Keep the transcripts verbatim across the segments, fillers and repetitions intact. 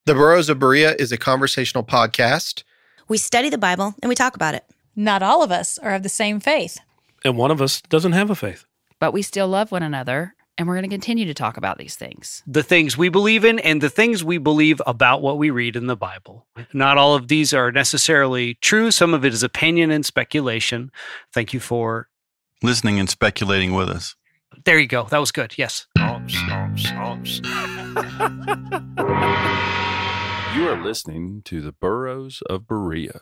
The Burros of Berea is a conversational podcast. We study the Bible and we talk about it. Not all of us are of the same faith. And one of us doesn't have a faith. But we still love one another, and we're going to continue to talk about these things. The things we believe in and the things we believe about what we read in the Bible. Not all of these are necessarily true. Some of it is opinion and speculation. Thank you for listening and speculating with us. There you go. That was good. Yes. You are listening to the Burros of Berea.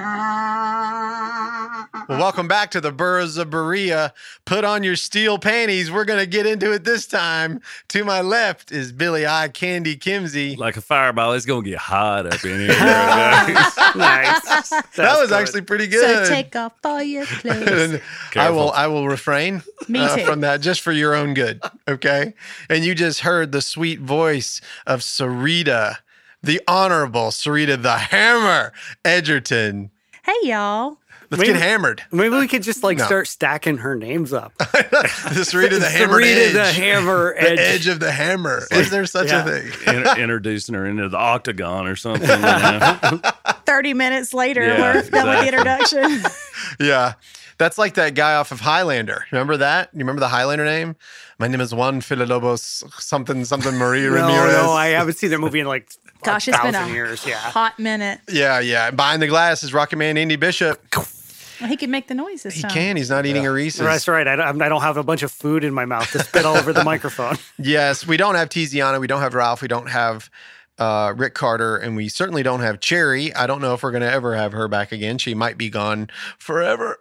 Well, welcome back to the Burros of Berea. Put on your steel panties. We're going to get into it this time. To my left is Billy Eye Candy Kimsey. Like a fireball, it's going to get hot up in here. Nice. Nice. That was good. actually pretty good. So take off all your clothes. I will I will refrain Me uh, too. from that just for your own good, okay? And you just heard the sweet voice of Sarita, the Honorable Sarita the Hammer Edgerton. Hey, y'all. Let's Maybe- get hammered. Maybe we could just like No. start stacking her names up. The Sarita the Hammer Sarita Edge. the Hammer The Edge. edge of the hammer. Is there such Yeah. a thing? In- introducing her into the octagon or something. You know? thirty minutes later, Yeah, we're done with the exactly. introduction. Yeah. That's like that guy off of Highlander. Remember that? You remember the Highlander name? My name is Juan Villalobos, something, something Maria No, Ramirez. no, I haven't seen that movie in like Gosh, a it's been thousand a years. Yeah. hot minute. Yeah, yeah. Behind the glass is Rocket Man Andy Bishop. Well, he can make the noise this He time. can. He's not eating a Reese's. That's right. I don't, I don't have a bunch of food in my mouth to spit all over the microphone. Yes, we don't have Tiziana. We don't have Ralph. We don't have uh, Rick Carter. And we certainly don't have Cherry. I don't know if we're going to ever have her back again. She might be gone forever.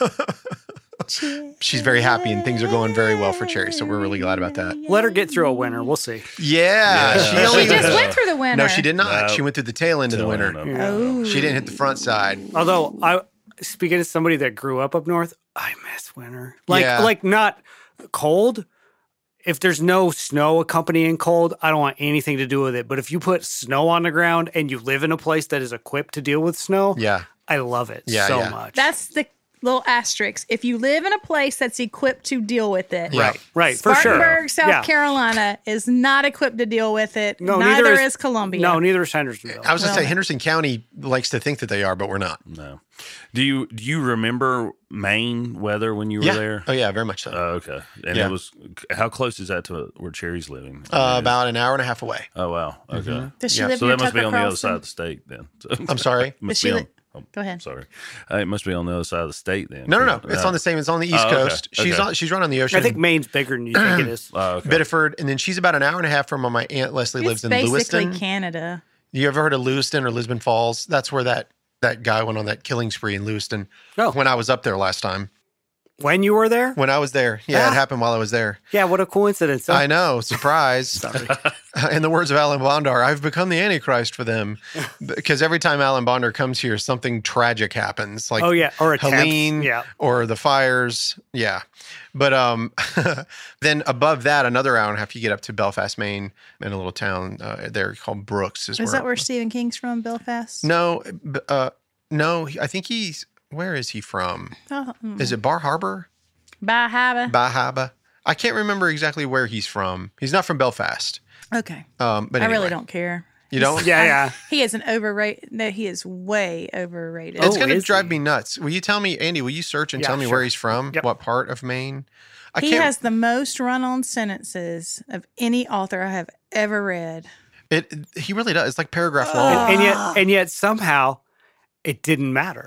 She's very happy and things are going very well for Cherry. So we're really glad about that. Let her get through a winter. We'll see. Yeah. Yeah. She, She only just went through the winter. No, she did not. No. She went through the tail end of the winter. No, no, no. Oh. She didn't hit the front side. Although I, speaking as somebody that grew up up north, I miss winter. Like, Yeah. like not cold. If there's no snow accompanying cold, I don't want anything to do with it. But if you put snow on the ground and you live in a place that is equipped to deal with snow, Yeah. I love it Yeah, so yeah. much. That's the little asterisk. If you live in a place that's equipped to deal with it, Yeah. right, right, for sure. Spartanburg, South Yeah. Carolina is not equipped to deal with it. No, neither, neither is, is- Columbia. No, neither is Hendersonville. I was going to Well- say Henderson County likes to think that they are, but we're not. No. Do you do you remember Maine weather when you were Yeah. there? Oh, yeah, very much so. Oh, okay. And Yeah. it was, how close is that to where Cherry's living? Uh, about an hour and a half away. Oh, wow. Okay. Does she Yeah. live So near that must be Tucker on the other Carlson? side of the state then. So- I'm sorry? It must Does she be li- on, oh, Go ahead. Sorry. Uh, it must be on the other side of the state then. No, no, no. It's Uh, on the same. It's on the East Oh, okay. Coast. She's Okay. on. She's right on the ocean. I think Maine's bigger than you think it is. Oh, okay. Biddeford, and then she's about an hour and a half from where my aunt Leslie lives It's in basically Lewiston. Canada. You ever heard of Lewiston or Lisbon Falls? That's where that that guy went on that killing spree in Lewiston. Oh. When I was up there last time. When you were there? When I was there, yeah, Ah. it happened while I was there. Yeah, what a coincidence. huh? I know, surprise. In the words of Alan Bondar, I've become the Antichrist for them because every time Alan Bondar comes here, something tragic happens. Like Oh, yeah, or attempts. Helene, Yeah. or the fires, yeah. But um, then above that, another hour and a half, you get up to Belfast, Maine, in a little town uh, there called Brooks. Is, Is where, that where Stephen King's from, Belfast? No, b- uh, no. I think he's. Where is he from? Oh, mm. Is it Bar Harbor? Bye, Hava. Bahaba? I can't remember exactly where he's from. He's not from Belfast. Okay. Um, but I anyway. really don't care. You don't? Yeah, yeah. He is an overrated. No, he is way overrated. It's Oh, going to is drive he? me nuts. Will you tell me, Andy, will you search and Yeah, tell me sure. where he's from? Yep. What part of Maine? I he can't. has the most run-on sentences of any author I have ever read. It, he really does. It's like paragraph Oh. long. And yet, and yet somehow it didn't matter.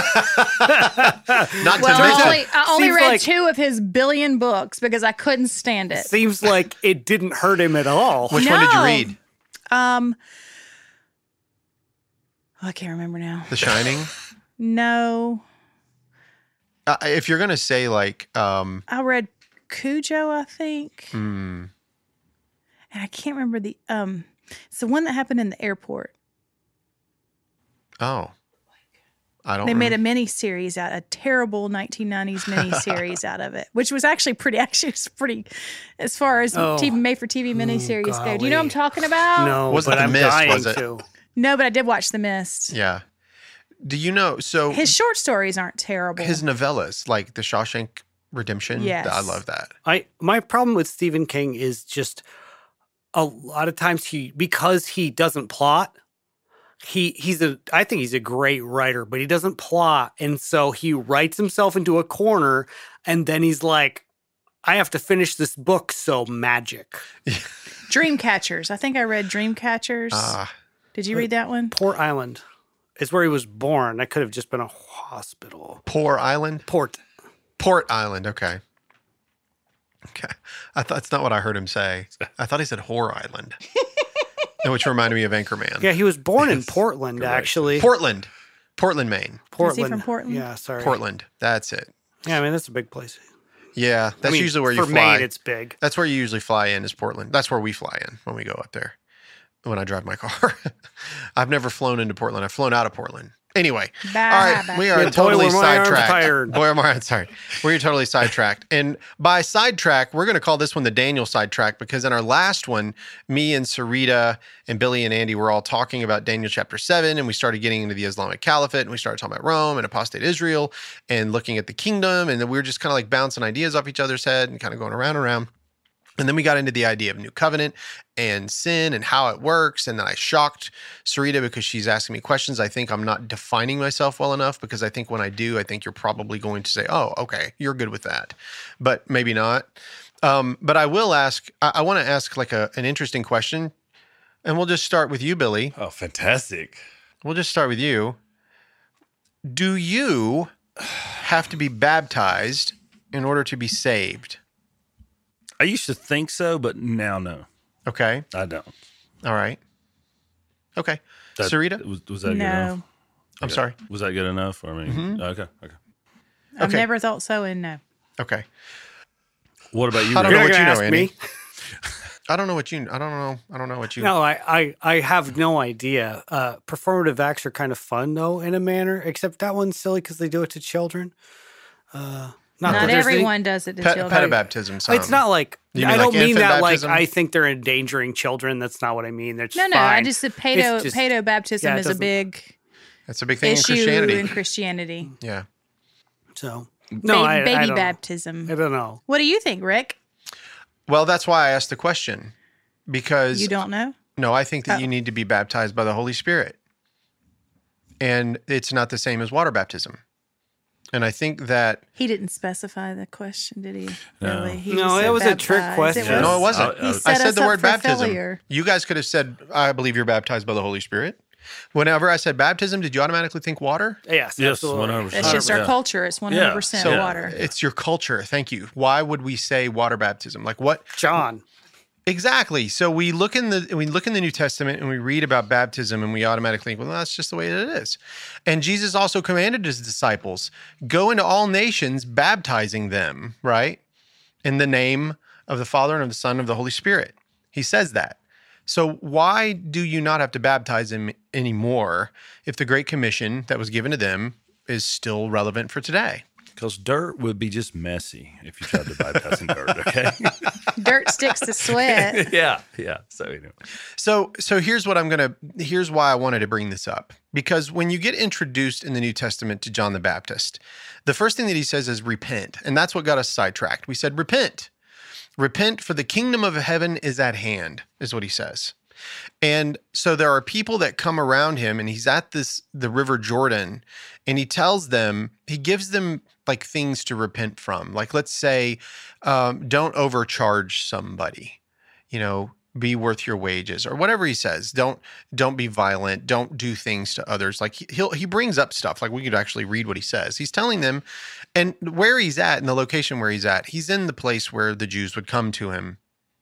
Not to Well, I mention, only, I only Seems read like- two of his billion books because I couldn't stand it. Seems like it didn't hurt him at all. which one did you No. read? Um, oh, I can't remember now. The Shining? No, Uh, if you're going to say like, um, I read Cujo, I think, hmm, and I can't remember the um. It's the one that happened in the airport. oh, I don't They made a remember. mini series out, a terrible nineteen nineties mini series out of it, which was actually pretty. Actually, it's pretty, as far as Oh. T V made for T V mini series go. Do you know what I'm golly. talking about? No, Wasn't but The I'm Mist, dying was it? to. No, but I did watch The Mist. Yeah. Do you know? So His short stories aren't terrible. his novellas, like The Shawshank Redemption. Yes. I love that. I my problem with Stephen King is just a lot of times he because he doesn't plot. He he's a I think he's a great writer, but he doesn't plot, and so he writes himself into a corner, and then he's like, "I have to finish this book." So magic. Dreamcatchers. I think I read Dreamcatchers. Ah, Did you read that one? Port Island is where he was born. That could have just been a hospital. Poor Island? Port. Port Island, okay. Okay. I thought that's not what I heard him say. I thought he said Whore Island. Which reminded me of Anchorman. Yeah, he was born in Yes, Portland, correct. actually. Portland. Portland, Maine. Portland. from Portland? Yeah, sorry. Portland. That's it. Yeah, I mean, that's a big place. Yeah, that's I mean, usually where you for fly. Maine, it's big. That's where you usually fly in is Portland. That's where we fly in when we go up there. When I drive my car. I've never flown into Portland. I've flown out of Portland. Anyway, Bah, all right, bah. we are Yeah, boy, totally were my arms sidetracked. tired. Boy, am I sorry. We're totally sidetracked. And by sidetrack, we're going to call this one the Daniel sidetrack because in our last one, me and Sarita and Billy and Andy were all talking about Daniel chapter seven, and we started getting into the Islamic Caliphate, and we started talking about Rome and apostate Israel and looking at the kingdom, and then we were just kind of like bouncing ideas off each other's head and kind of going around and around. And then we got into the idea of new covenant and sin and how it works. And then I shocked Sarita because she's asking me questions. I think I'm not defining myself well enough because I think when I do, I think you're probably going to say, oh, okay, you're good with that. But maybe not. Um, but I will ask, I, I want to ask like a, an interesting question. And we'll just start with you, Billy. Oh, fantastic. We'll just start with you. Do you have to be baptized in order to be saved? I used to think so, but now no, Okay. I don't. All right. Okay. That, Sarita? Was, was that good No. enough? I'm Okay. sorry. Was that good enough? I mean, Mhm. okay, okay. I've Okay. never thought so, and no. Okay. What about you? I don't You're know not what gonna you know, ask Andy. me? I don't know what you. I don't know. I don't know what you. No, I, I, I have no idea. Uh, performative acts are kind of fun, though, in a manner, except that one's silly because they do it to children. Uh, not Not that there's any- everyone does it to Pet, children. pedobaptism. It's not like, You I mean don't like mean infant that baptism? like I think they're endangering children. That's not what I mean. That's No, no. I fine. just said pedo, It's just- pedo baptism yeah, it is a doesn't- big That's a big thing in issue Christianity. in Christianity. Yeah. So, Ba- no, I, I baby don't, baptism. I don't know. What do you think, Rick? Well, that's why I asked the question because You don't know? no, I think that Oh. you need to be baptized by the Holy Spirit, and it's not the same as water baptism. And I think that He didn't specify the question, did he? No. Really? He No, just it said was a trick baptized. question. It was- no, it wasn't. I- He I- set I said us the up word for baptism. failure. You guys could have said, "I believe you're baptized by the Holy Spirit." Whenever I said baptism, did you automatically think water? Yes, Yes, absolutely. one hundred percent. That's just our Yeah. culture. It's one hundred percent So water. it's your culture. Thank you. Why would we say water baptism? Like what? John. Exactly. So we look in the we look in the New Testament and we read about baptism and we automatically think, well, that's just the way it is. And Jesus also commanded his disciples, go into all nations, baptizing them, right? In the name of the Father and of the Son and of the Holy Spirit. He says that. So why do you not have to baptize them anymore if the Great Commission that was given to them is still relevant for today? Because dirt would be just messy if you tried to baptize in dirt, okay? Dirt sticks to sweat. yeah, yeah. So, anyway. So so here's what I'm going to here's why I wanted to bring this up. Because when you get introduced in the New Testament to John the Baptist, the first thing that he says is repent. And that's what got us sidetracked. We said repent. Repent for the kingdom of heaven is at hand, is what he says. And so there are people that come around him and he's at this the River Jordan and he tells them, he gives them like things to repent from. Like let's say, um, don't overcharge somebody, you know, be worth your wages or whatever he says. Don't don't be violent. Don't do things to others. Like he, he'll he brings up stuff like we could actually read what he says. He's telling them, and where he's at and the location where he's at, he's in the place where the Jews would come to him.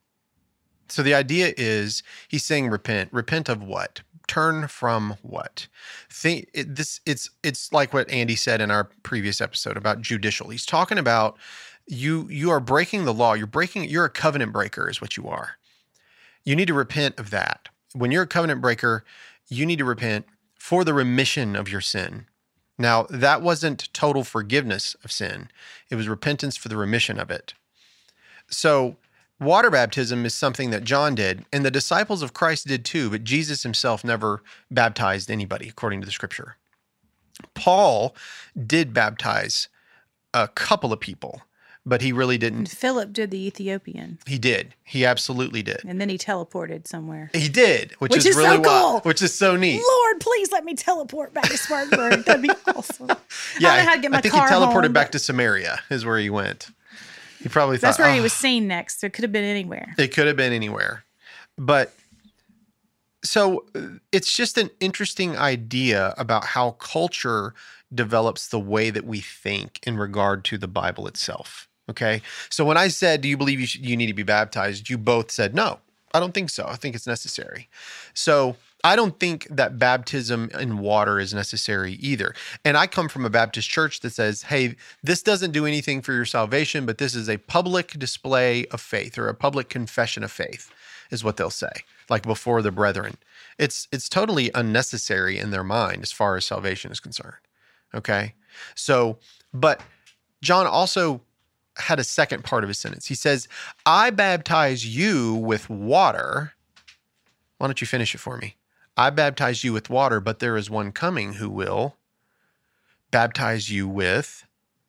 So the idea is he's saying repent. Repent of what? Turn from what? Think it, this. It's it's like what Andy said in our previous episode about judicial. He's talking about you. You are breaking the law. You're breaking. You're a covenant breaker, is what you are. You need to repent of that. When you're a covenant breaker, you need to repent for the remission of your sin. Now, that wasn't total forgiveness of sin. It was repentance for the remission of it. So water baptism is something that John did, and the disciples of Christ did too, but Jesus himself never baptized anybody, according to the scripture. Paul did baptize a couple of people, but he really And didn't. Philip did the Ethiopian, He did. He absolutely did. and then he teleported somewhere. He did, which, Which is, is really so wild, cool. which is so neat. Lord, please let me teleport back to Spartanburg. That'd be awesome. Yeah, I don't know how to get my I think car he teleported home, back but to Samaria is where he went. He probably thought That's where he "Oh, was seen next. It could have been anywhere. It could have been anywhere. But so uh, it's just an interesting idea about how culture develops the way that we think in regard to the Bible itself. Okay. So when I said, do you believe you, should, you need to be baptized? You both said, no, I don't think so. I think it's necessary. So I don't think that baptism in water is necessary either. And I come from a Baptist church that says, hey, this doesn't do anything for your salvation, but this is a public display of faith or a public confession of faith is what they'll say, like before the brethren. It's it's totally unnecessary in their mind as far as salvation is concerned. Okay? So, but John also had a second part of his sentence. He says, I baptize you with water. Why don't you finish it for me? I baptize you with water, but there is one coming who will baptize you with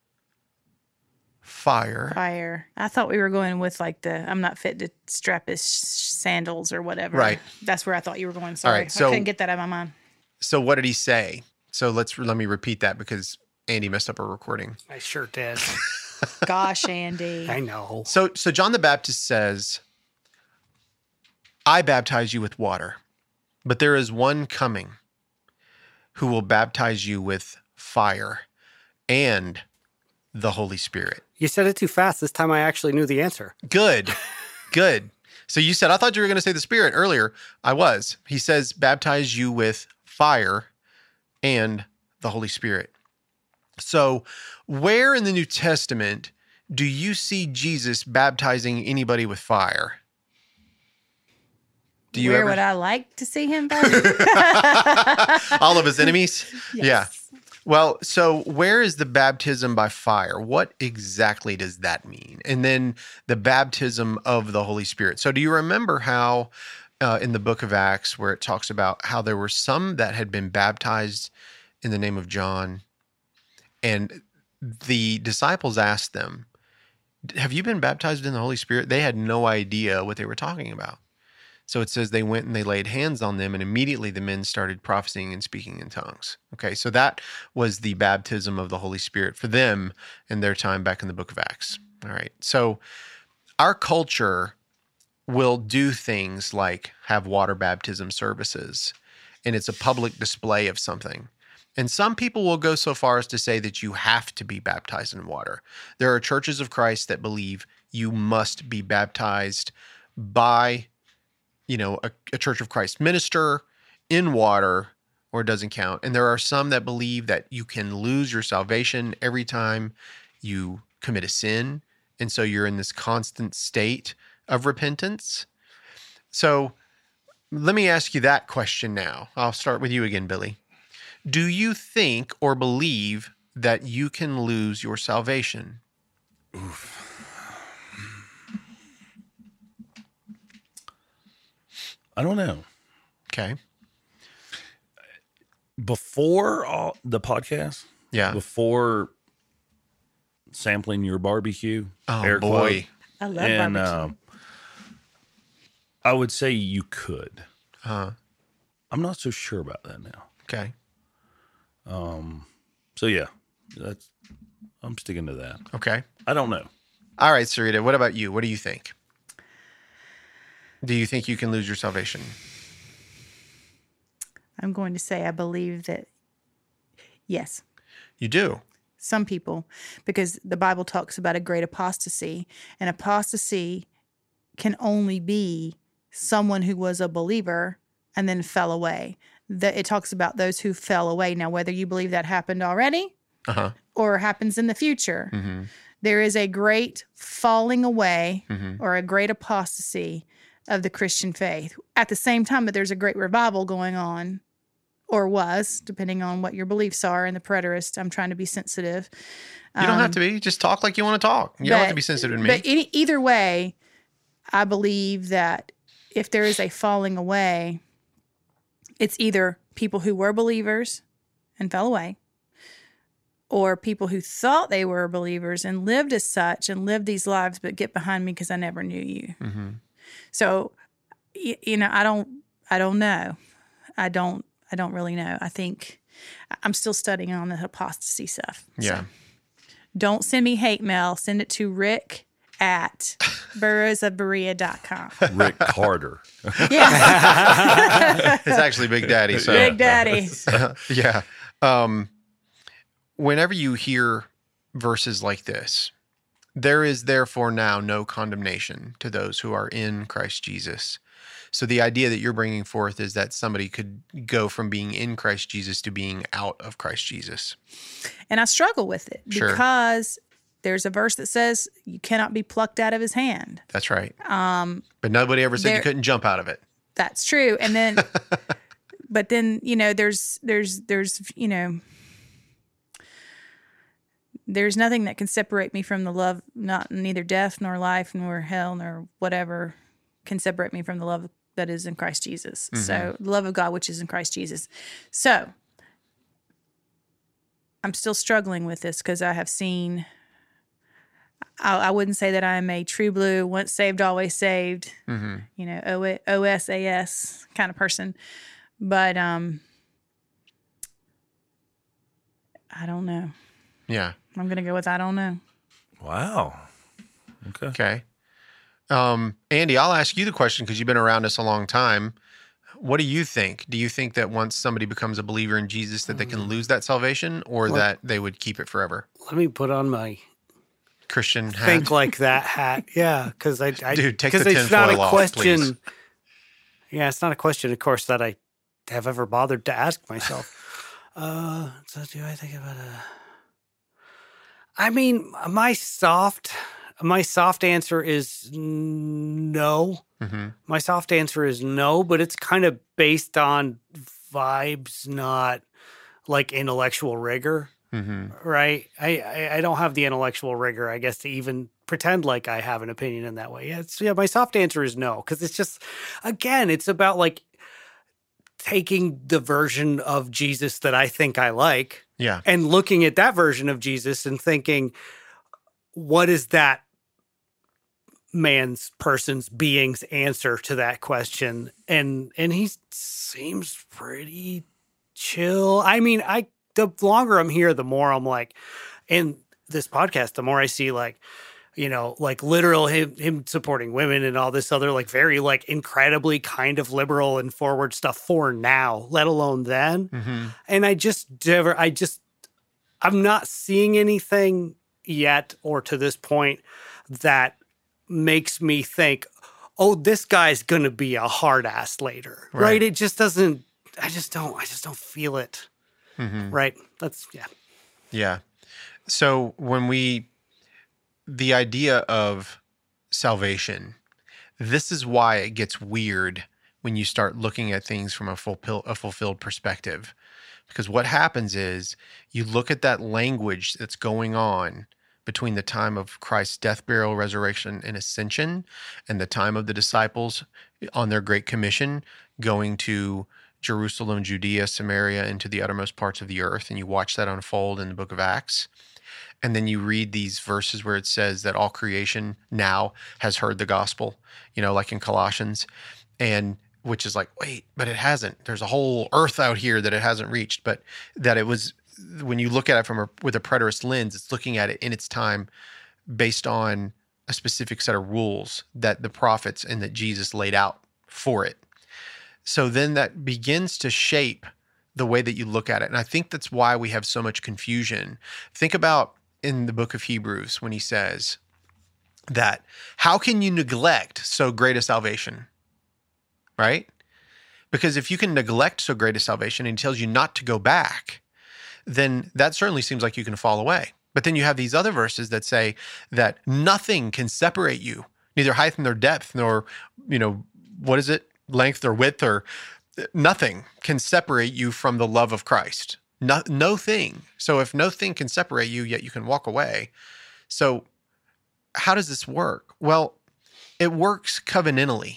fire. Fire. I thought we were going with like the I'm not fit to strap his sandals or whatever. Right. That's where I thought you were going. Sorry. right, so- I couldn't get that out of my mind. So what did he say? So let's let me repeat that because Andy messed up our recording. I sure did. Gosh, Andy. I know. So so John the Baptist says, I baptize you with water, but there is one coming who will baptize you with fire and the Holy Spirit. You said it too fast. This time I actually knew the answer. Good. Good. So you said, I thought you were going to say the Spirit earlier. I was. He says, baptize you with fire and the Holy Spirit. So where in the New Testament do you see Jesus baptizing anybody with fire? Do you Where ever? would I like to see him baptized? All of his enemies? Yes. Yeah. Well, so where is the baptism by fire? What exactly does that mean? And then the baptism of the Holy Spirit. So do you remember how uh, in the book of Acts where it talks about how there were some that had been baptized in the name of John, and the disciples asked them, have you been baptized in the Holy Spirit? They had no idea what they were talking about. So it says they went and they laid hands on them, and immediately the men started prophesying and speaking in tongues. Okay, so that was the baptism of the Holy Spirit for them in their time back in the book of Acts. All right, so our culture will do things like have water baptism services, and it's a public display of something. And some people will go so far as to say that you have to be baptized in water. There are churches of Christ that believe you must be baptized by you know, a, a Church of Christ minister in water, or it doesn't count. And there are some that believe that you can lose your salvation every time you commit a sin. And so you're in this constant state of repentance. So let me ask you that question now. I'll start with you again, Billy. Do you think or believe that you can lose your salvation? Oof. I don't know. Okay. Before all, the podcast, Yeah. before sampling your barbecue, Oh, Air boy. Club, I love and barbecue. um, I would say you could. Uh, I'm not so sure about that now. okay. Um, so yeah, that's I'm sticking to that. Okay. I don't know. All right, Sarita, what about you? What do you think? Do you think you can lose your salvation? I'm going to say I believe that, yes, You do. some people, because the Bible talks about a great apostasy, and apostasy can only be someone who was a believer and then fell away. That it talks about those who fell away. Now, whether you believe that happened already Uh-huh. or happens in the future, Mm-hmm. there is a great falling away Mm-hmm. or a great apostasy of the Christian faith. At the same time, but there's a great revival going on, or was, depending on what your beliefs are. And the preterist, I'm trying to be sensitive. You don't Um, have to be. Just talk like you want to talk. You don't have to but- be sensitive to me. But any, either way, I believe that if there is a falling away, it's either people who were believers and fell away, or people who thought they were believers and lived as such and lived these lives, but get behind me because I never knew you. Mm-hmm. So, y- you know, I don't, I don't know. I don't, I don't really know. I think I'm still studying on the apostasy stuff. Yeah. So don't send me hate mail. Send it to Rick at burrows of berea dot com. Rick Carter. Yeah. It's actually Big Daddy. So Big Daddy. yeah. Um, whenever you hear verses like this, there is therefore now no condemnation to those who are in Christ Jesus. So the idea that you're bringing forth is that somebody could go from being in Christ Jesus to being out of Christ Jesus. And I struggle with it Sure. because there's a verse that says you cannot be plucked out of his hand. That's right. Um, But nobody ever said you there- couldn't jump out of it. That's true. And then, but then, you know, there's, there's, there's, you know, there's nothing that can separate me from the love, not neither death nor life nor hell nor whatever can separate me from the love that is in Christ Jesus. So the love of God, which is in Christ Jesus. So I'm still struggling with this because I have seen, I, I wouldn't say that I'm a true blue, once saved, always saved, Mm-hmm. you know, O- O S A S kind of person. But um, I don't know. Yeah. I'm going to go with I don't know. Wow. Okay. Okay. Um, Andy, I'll ask you the question because you've been around us a long time. What do you think? Do you think that once somebody becomes a believer in Jesus that they can lose that salvation or Well- that they would keep it forever? Let me put on my Christian hat? think like that hat. Yeah, because I, I, Dude, take 'cause the it's not tinfoil a off, question. please. Yeah, it's not a question, of course, that I have ever bothered to ask myself. uh, so do I think about a? I mean, my soft, my soft answer is no. Mm-hmm. My soft answer is no, but it's kind of based on vibes, not like intellectual rigor. Mm-hmm. Right. I, I, I don't have the intellectual rigor, I guess, to even pretend like I have an opinion in that way. Yeah, it's, yeah my soft answer is no, because it's just, again, it's about like taking the version of Jesus that I think I like Yeah. and looking at that version of Jesus and thinking, what is that man's, person's, being's answer to that question? And and he seems pretty chill. I mean, I the longer I'm here, the more I'm like, in this podcast, the more I see like, you know, like literal him him supporting women and all this other like very like incredibly kind of liberal and forward stuff for now, let alone then. Mm-hmm. And I just never, I just, I'm not seeing anything yet or to this point that makes me think, oh, this guy's going to be a hard ass later. Right. Right. It just doesn't, I just don't, I just don't feel it. Mm-hmm. Right. That's, yeah. Yeah. So when we, the idea of salvation, this is why it gets weird when you start looking at things from a fulfill, a fulfilled perspective. Because what happens is you look at that language that's going on between the time of Christ's death, burial, resurrection, and ascension and the time of the disciples on their Great Commission going to Jerusalem, Judea, Samaria, into the uttermost parts of the earth. And you watch that unfold in the book of Acts. And then you read these verses where it says that all creation now has heard the gospel, you know, like in Colossians, and which is like, wait, but it hasn't. There's a whole earth out here that it hasn't reached, but that it was, when you look at it from a, with a preterist lens, it's looking at it in its time based on a specific set of rules that the prophets and that Jesus laid out for it. So then that begins to shape the way that you look at it. And I think that's why we have so much confusion. Think about in the book of Hebrews when he says that, how can you neglect so great a salvation? Right? Because if you can neglect so great a salvation and he tells you not to go back, then that certainly seems like you can fall away. But then you have these other verses that say that nothing can separate you, neither height nor depth, nor, you know, what is it? Length or width, or nothing can separate you from the love of Christ. No, no thing. So if no thing can separate you, yet you can walk away. So how does this work? Well, it works covenantally.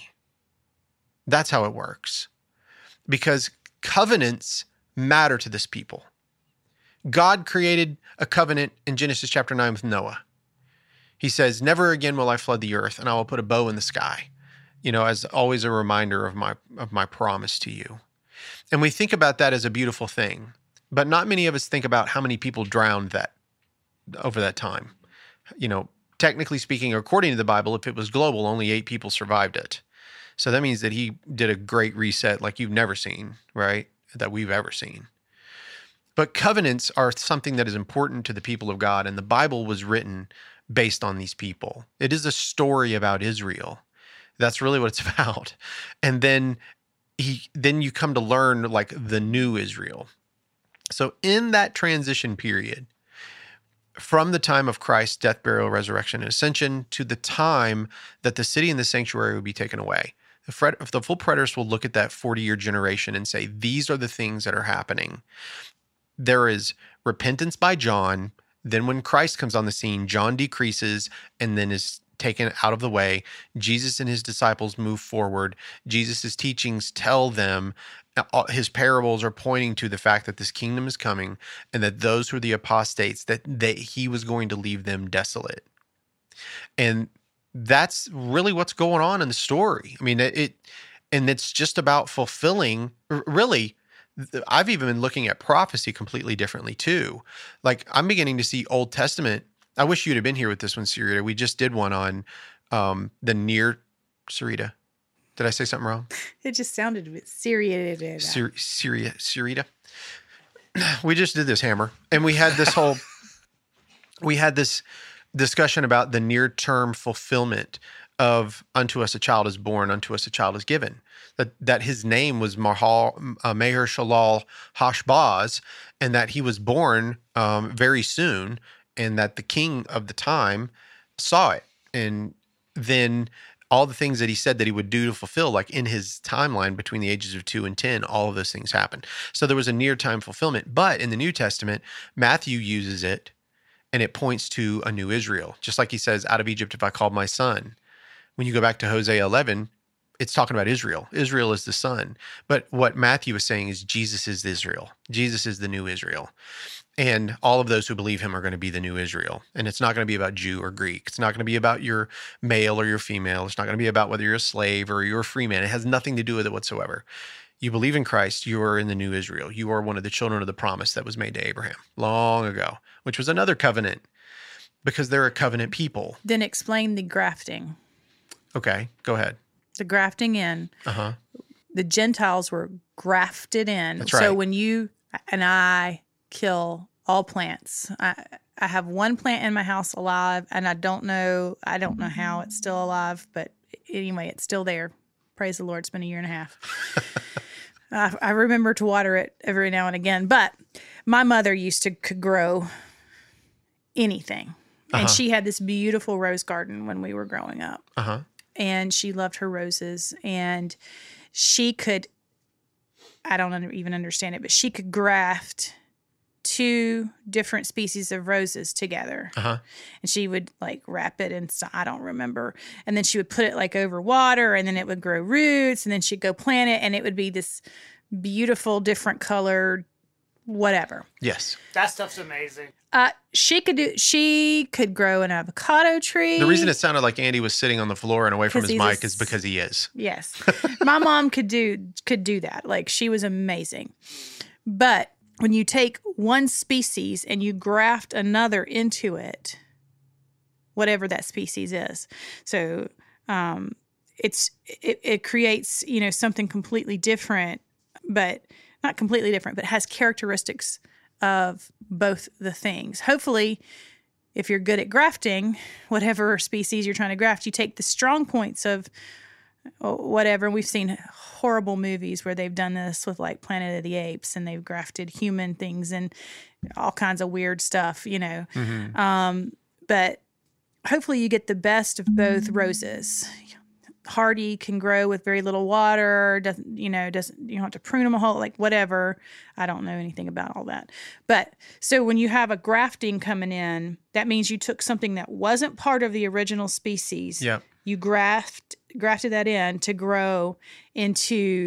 That's how it works. Because covenants matter to this people. God created a covenant in Genesis chapter nine with Noah. He says, never again will I flood the earth, and I will put a bow in the sky, you know, as always a reminder of my of my promise to you. And we think about that as a beautiful thing, but not many of us think about how many people drowned that over that time. You know, technically speaking, according to the Bible, if it was global, only eight people survived it. So that means that he did a great reset like you've never seen, right? That we've ever seen. But covenants are something that is important to the people of God, and the Bible was written based on these people. It is a story about Israel. That's really what it's about. And then he, then you come to learn like the new Israel. So in that transition period, from the time of Christ's death, burial, resurrection, and ascension to the time that the city and the sanctuary would be taken away, the, fred- the full preterists will look at that forty-year generation and say, these are the things that are happening. There is repentance by John. Then when Christ comes on the scene, John decreases and then is taken out of the way. Jesus and his disciples move forward. Jesus' teachings tell them, his parables are pointing to the fact that this kingdom is coming and that those who are the apostates, that they, he was going to leave them desolate. And that's really what's going on in the story. I mean, it, it and it's just about fulfilling, really, I've even been looking at prophecy completely differently too. Like I'm beginning to see Old Testament. I wish you'd have been here with this one, Sarita. We just did one on um, the near Sarita. Did I say something wrong? It just sounded a bit Syria. Syria, Syria, Sarita. We just did this, Hammer, and we had this whole, we had this discussion about the near-term fulfillment of "Unto us a child is born, unto us a child is given." That that his name was Mahal, uh, Meher Shalal Hashbaz, and that he was born um, very soon, and that the king of the time saw it, and then all the things that he said that he would do to fulfill, like in his timeline between the ages of two and ten, all of those things happened. So there was a near-time fulfillment. But in the New Testament, Matthew uses it, and it points to a new Israel. Just like he says, out of Egypt have I called my son. When you go back to Hosea eleven, it's talking about Israel. Israel is the son. But what Matthew is saying is Jesus is Israel. Jesus is the new Israel. And all of those who believe him are going to be the new Israel. And it's not going to be about Jew or Greek. It's not going to be about your male or your female. It's not going to be about whether you're a slave or you're a free man. It has nothing to do with it whatsoever. You believe in Christ, you are in the new Israel. You are one of the children of the promise that was made to Abraham long ago, which was another covenant because they're a covenant people. Then explain the grafting. Okay, go ahead. The grafting in. Uh-huh. The Gentiles were grafted in. That's So right. when you and I kill all plants, I, I have one plant in my house alive, and I don't know, I don't know how it's still alive, but anyway, it's still there. Praise the Lord. It's been a year and a half. I, I remember to water it every now and again, but my mother used to could grow anything. And Uh-huh. she had this beautiful rose garden when we were growing up. Uh-huh. And she loved her roses, and she could, I don't under, even understand it, but she could graft two different species of roses together. Uh-huh. And she would like wrap it in, I don't remember. And then she would put it like over water, and then it would grow roots, and then she'd go plant it, and it would be this beautiful, different colored whatever. Yes. That stuff's amazing. Uh, she could do, she could grow an avocado tree. The reason it sounded like Andy was sitting on the floor and away from 'Cause his he's a mic is s- because he is. Yes. My mom could do could do that. Like she was amazing. But when you take one species and you graft another into it, whatever that species is. So um it's it, it creates, you know, something completely different, but not completely different, but has characteristics of both the things. Hopefully, if you're good at grafting, whatever species you're trying to graft, you take the strong points of whatever. We've seen horrible movies where they've done this with like Planet of the Apes, and they've grafted human things and all kinds of weird stuff, you know. Mm-hmm. Um, but hopefully you get the best of both roses. Hardy can grow with very little water. Doesn't, you know, doesn't, you don't have to prune them a whole, like whatever. I don't know anything about all that. But so when you have a grafting coming in, that means you took something that wasn't part of the original species. Yep. You graft, grafted that in to grow into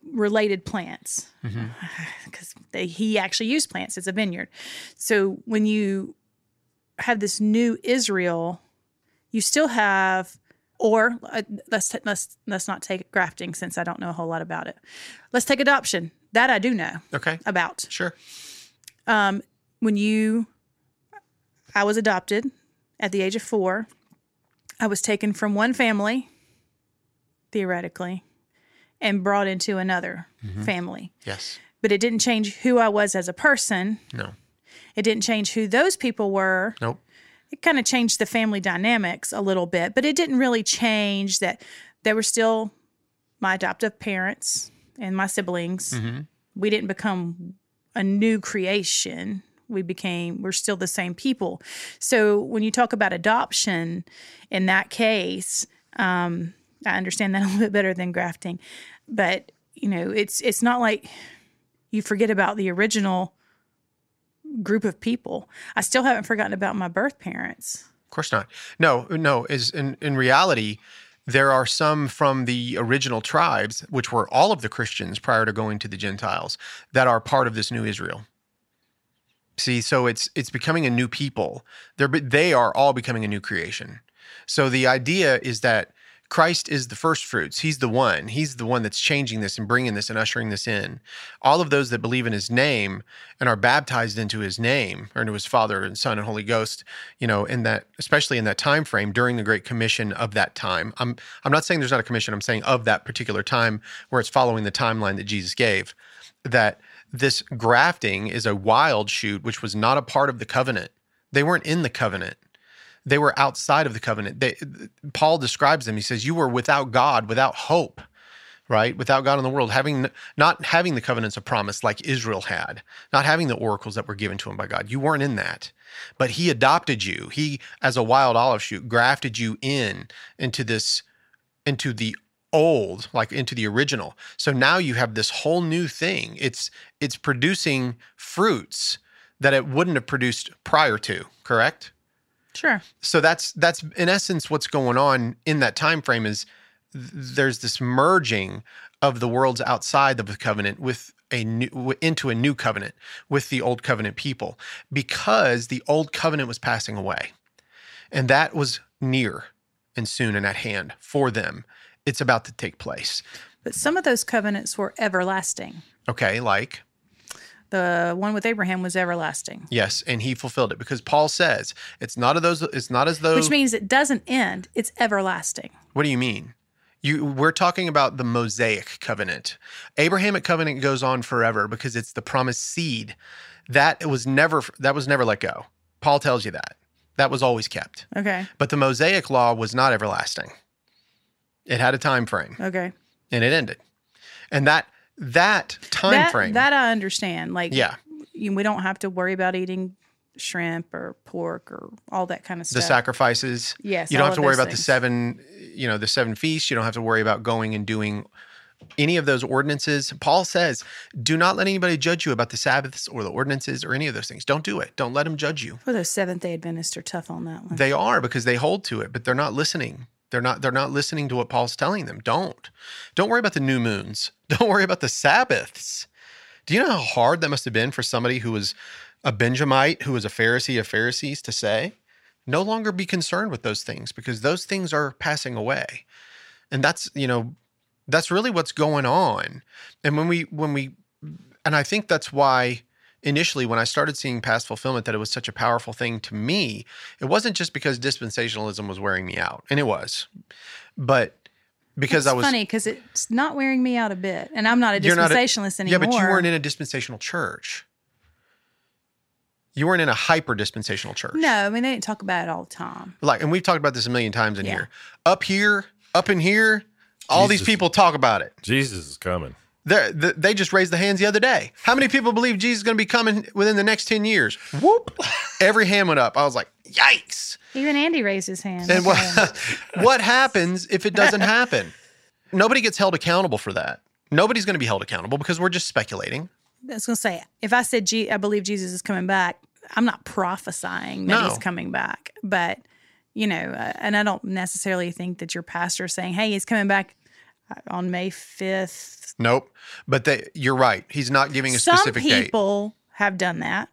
related plants because he actually used plants. It's a vineyard. So when you have this new Israel, you still have, or uh, let's, t- let's, let's not take grafting since I don't know a whole lot about it. Let's take adoption. That I do know Okay. about. Sure. Um, when you, I was adopted at the age of four. I was taken from one family, theoretically, and brought into another family. Yes. But it didn't change who I was as a person. No. It didn't change who those people were. Nope. It kind of changed the family dynamics a little bit, but it didn't really change that they were still my adoptive parents and my siblings. Mm-hmm. We didn't become a new creation. We became, we're still the same people. So when you talk about adoption in that case, um, I understand that a little bit better than grafting. But, you know, it's it's not like you forget about the original group of people. I still haven't forgotten about my birth parents. Of course not. No, no. Is in, in reality, there are some from the original tribes, which were all of the Christians prior to going to the Gentiles, that are part of this new Israel. See, so it's it's becoming a new people. They're they are all becoming a new creation. So the idea is that Christ is the first fruits. He's the one. He's the one that's changing this and bringing this and ushering this in. All of those that believe in his name and are baptized into his name or into his Father and Son and Holy Ghost, you know, in that, especially in that time frame during the Great Commission of that time. I'm I'm not saying there's not a commission. I'm saying of that particular time where it's following the timeline that Jesus gave, that this grafting is a wild shoot, which was not a part of the covenant. They weren't in the covenant. They were outside of the covenant. They, Paul describes them. He says, you were without God, without hope, right? Without God in the world, having not having the covenants of promise like Israel had, not having the oracles that were given to him by God. You weren't in that. But he adopted you. He, as a wild olive shoot, grafted you in into this, into the old, like into the original. So now you have this whole new thing. It's it's producing fruits that it wouldn't have produced prior to, correct? Sure. So that's that's in essence what's going on in that time frame is th- there's this merging of the worlds outside of the covenant with a new into a new covenant with the old covenant people because the old covenant was passing away. And that was near and soon and at hand for them. It's about to take place. But some of those covenants were everlasting. Okay, like The one with Abraham was everlasting. yes, and he fulfilled it because Paul says it's not of those. It's not as though. Which means it doesn't end. It's everlasting. What do you mean? You we're talking about the Mosaic covenant. Abrahamic covenant goes on forever because it's the promised seed that was never that was never let go. Paul tells you that. That was always kept. Okay. But the Mosaic law was not everlasting. It had a time frame Okay. and it ended. And that that time that, frame. That I understand. Like, Yeah. you, we don't have to worry about eating shrimp or pork or all that kind of the stuff. sacrifices. Yes, You don't all have to of worry those about the things. seven, you know, the seven feasts. You don't have to worry about going and doing any of those ordinances. Paul says, do not let anybody judge you about the Sabbaths or the ordinances or any of those things. Don't do it. Don't let them judge you. Well, those Seventh-day Adventists are tough on that one. They are because they hold to it, but they're not listening. They're not they're not listening to what Paul's telling them. Don't. Don't worry about the new moons. Don't worry about the Sabbaths. Do you know how hard that must have been for somebody who was a Benjamite, who was a Pharisee of Pharisees to say? No longer be concerned with those things because those things are passing away. And that's, you know, that's really what's going on. And when we when we and I think that's why initially, when I started seeing past fulfillment, that it was such a powerful thing to me. It wasn't just because dispensationalism was wearing me out, and it was, but because it's I was funny because it's not wearing me out a bit, and I'm not a You're not a- dispensationalist yeah, anymore. but you weren't in a dispensational church. You weren't in a hyper dispensational church. No, I mean they didn't talk about it all the time. Like, and we've talked about this a million times in Yeah. here. Up here, up in here, all these Jesus. people talk about it. Jesus is coming. They're, th- they just raised the hands the other day. How many people believe Jesus is going to be coming within the next ten years? Whoop! Every hand went up. I was like, yikes. Even Andy raised his hand. And what, what happens if it doesn't happen? Nobody gets held accountable for that. Nobody's going to be held accountable because we're just speculating. I was going to say, if I said G- I believe Jesus is coming back, I'm not prophesying that No. he's coming back. But, you know, uh, and I don't necessarily think that your pastor is saying, hey, he's coming back on May fifth, Nope. But they, you're right. He's not giving a Some specific date. people have done that.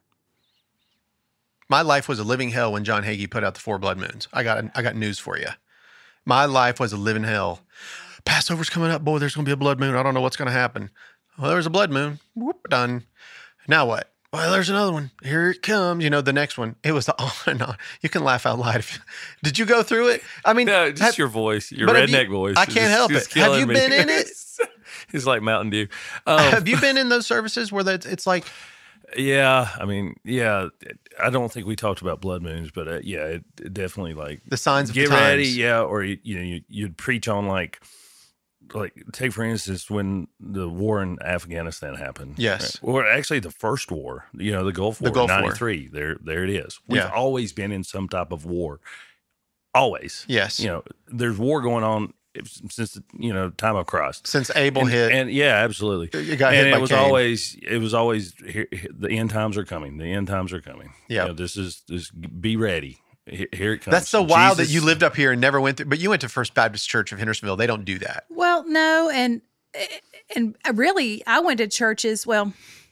My life was a living hell when John Hagee put out the four blood moons. I got I got news for you. My life was a living hell. Passover's coming up. Boy, there's going to be a blood moon. I don't know what's going to happen. Well, there's a blood moon. Whoop, done. Now what? Well, there's another one. Here it comes. You know, the next one. It was the on and on. You can laugh out loud. If you, did you go through it? I mean, No, just have- your voice, your but have redneck you- voice. I is can't just- help is it. Have killing you me. been in it? It's like Mountain Dew. Um, have you been in those services where that it's like, yeah, I mean, yeah. I don't think we talked about blood moons, but uh, yeah, it, it definitely like the signs of get the times? ready, yeah, or you, you know, you, you'd preach on like, like take for instance when the war in Afghanistan happened. Yes. right? Or actually the first war, you know, the Gulf War, The Gulf War. ninety-three. There, there it is. We've Yeah. always been in some type of war. Always. Yes. You know, there's war going on since you know time of Christ. Since Abel and, hit, and yeah, absolutely. you got and hit it by was Cain. always it was always here, here- the end times are coming. The end times are coming. Yeah. You know, this is this be ready. Here, here it comes. That's so wild that Jesus- you lived up here and never went through, but you went to First Baptist Church of Hendersonville. They don't do that. Well, no, and and really, I went to churches. Well,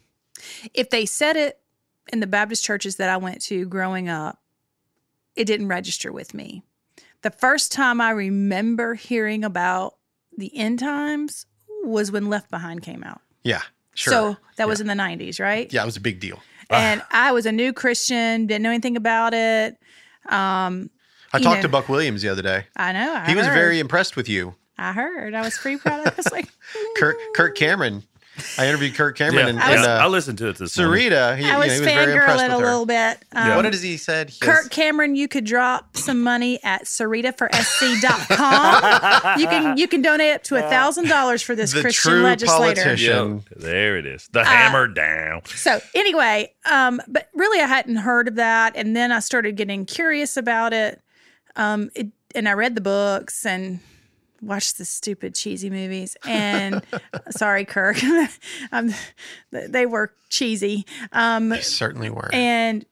if they said it in the Baptist churches that I went to growing up, it didn't register with me. The first time I remember hearing about the end times was when Left Behind came out. Yeah, sure. So that was in the nineties, right? yeah, it was a big deal. And I was a new Christian, didn't know anything about it. Um, I you talked know, to Buck Williams the other day. I know. I He was heard. very impressed with you. I heard. I was pretty proud of it. I was like, Kirk, Kirk Cameron. I interviewed Kirk Cameron Yeah, and, yeah, and I uh, listened to it this morning. Sarita. He, I you know, was he was very impressed fangirling a with her. little bit. Um, Yeah. What did he said? He Kirk says, Cameron, you could drop some money at sarita for s c dot com. you can you can donate up to a thousand dollars for this The Christian true legislator. politician. Yeah, there it is. The hammer down. So anyway, um, but really I hadn't heard of that, and then I started getting curious about it. Um, it and I read the books and watched the stupid cheesy movies. And sorry, Kirk, um, they were cheesy. Um, They certainly were. and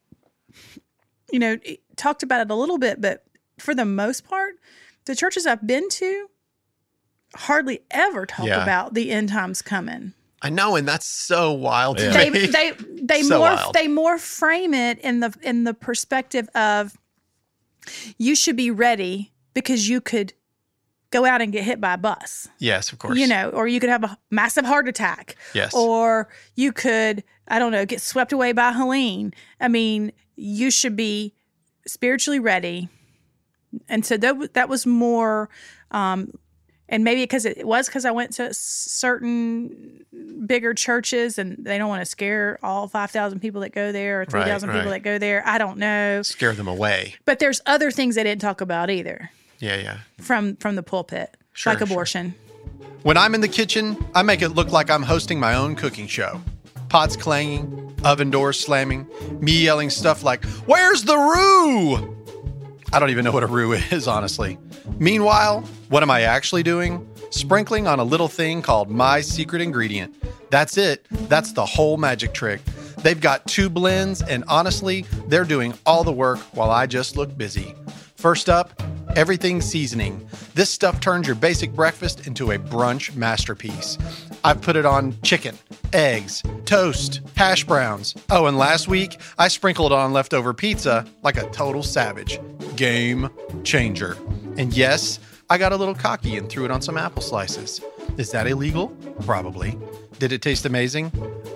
you know it talked about it a little bit, but for the most part the churches I've been to hardly ever talk Yeah. about the end times coming. I know, and that's so wild to Yeah. They me. they they So more wild. they more frame it in the in the perspective of you should be ready because you could go out and get hit by a bus. Yes, of course. You know, or you could have a massive heart attack. Yes. Or you could, I don't know, get swept away by Helene. I mean, you should be spiritually ready. And so that, that was more, um, and maybe because it, it was because I went to certain bigger churches and they don't want to scare all five thousand people that go there or three thousand Right, people right. that go there. I don't know. Scare them away. But there's other things they didn't talk about either Yeah, yeah. from, from the pulpit, Sure, like sure. abortion. When I'm in the kitchen, I make it look like I'm hosting my own cooking show. Pots clanging, oven doors slamming, me yelling stuff like, "Where's the roux?" I don't even know what a roux is, honestly. Meanwhile, what am I actually doing? Sprinkling on a little thing called My Secret Ingredient. That's it. That's the whole magic trick. They've got two blends, and honestly, they're doing all the work while I just look busy. First up, everything seasoning. This stuff turns your basic breakfast into a brunch masterpiece. I've put it on chicken, eggs, toast, hash browns. Oh, and last week, I sprinkled on leftover pizza like a total savage. Game changer. And yes, I got a little cocky and threw it on some apple slices. Is that illegal? Probably. Did it taste amazing?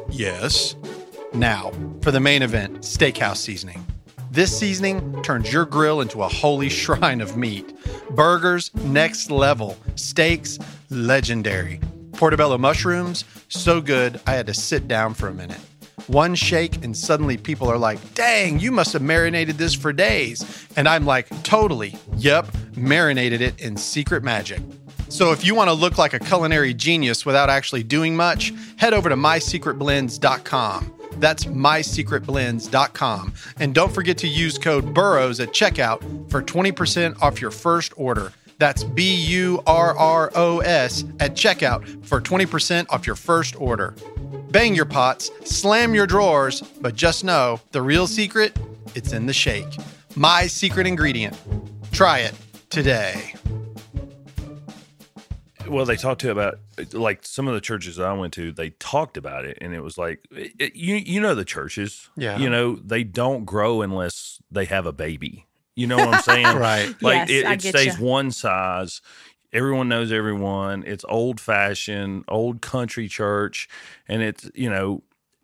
Yes. Now, for the main event, steakhouse seasoning. This seasoning turns your grill into a holy shrine of meat. Burgers, next level. Steaks, legendary. Portobello mushrooms, so good I had to sit down for a minute. One shake and suddenly people are like, "Dang, you must have marinated this for days." And I'm like, totally, yep, marinated it in secret magic. So if you want to look like a culinary genius without actually doing much, head over to my secret blends dot com. That's my secret blends dot com. And don't forget to use code BURROWS at checkout for twenty percent off your first order. That's B U R R O S at checkout for twenty percent off your first order. Bang your pots, slam your drawers, but just know the real secret, it's in the shake. My Secret Ingredient. Try it today. Well, they talked to about like some of the churches that I went to. They talked about it, and it was like it, you you know the churches, Yeah. You know they don't grow unless they have a baby. You know what I'm saying? Right. Like Yes, it, I it get stays ya. one size. Everyone knows everyone. It's old fashioned, old country church, and it's you know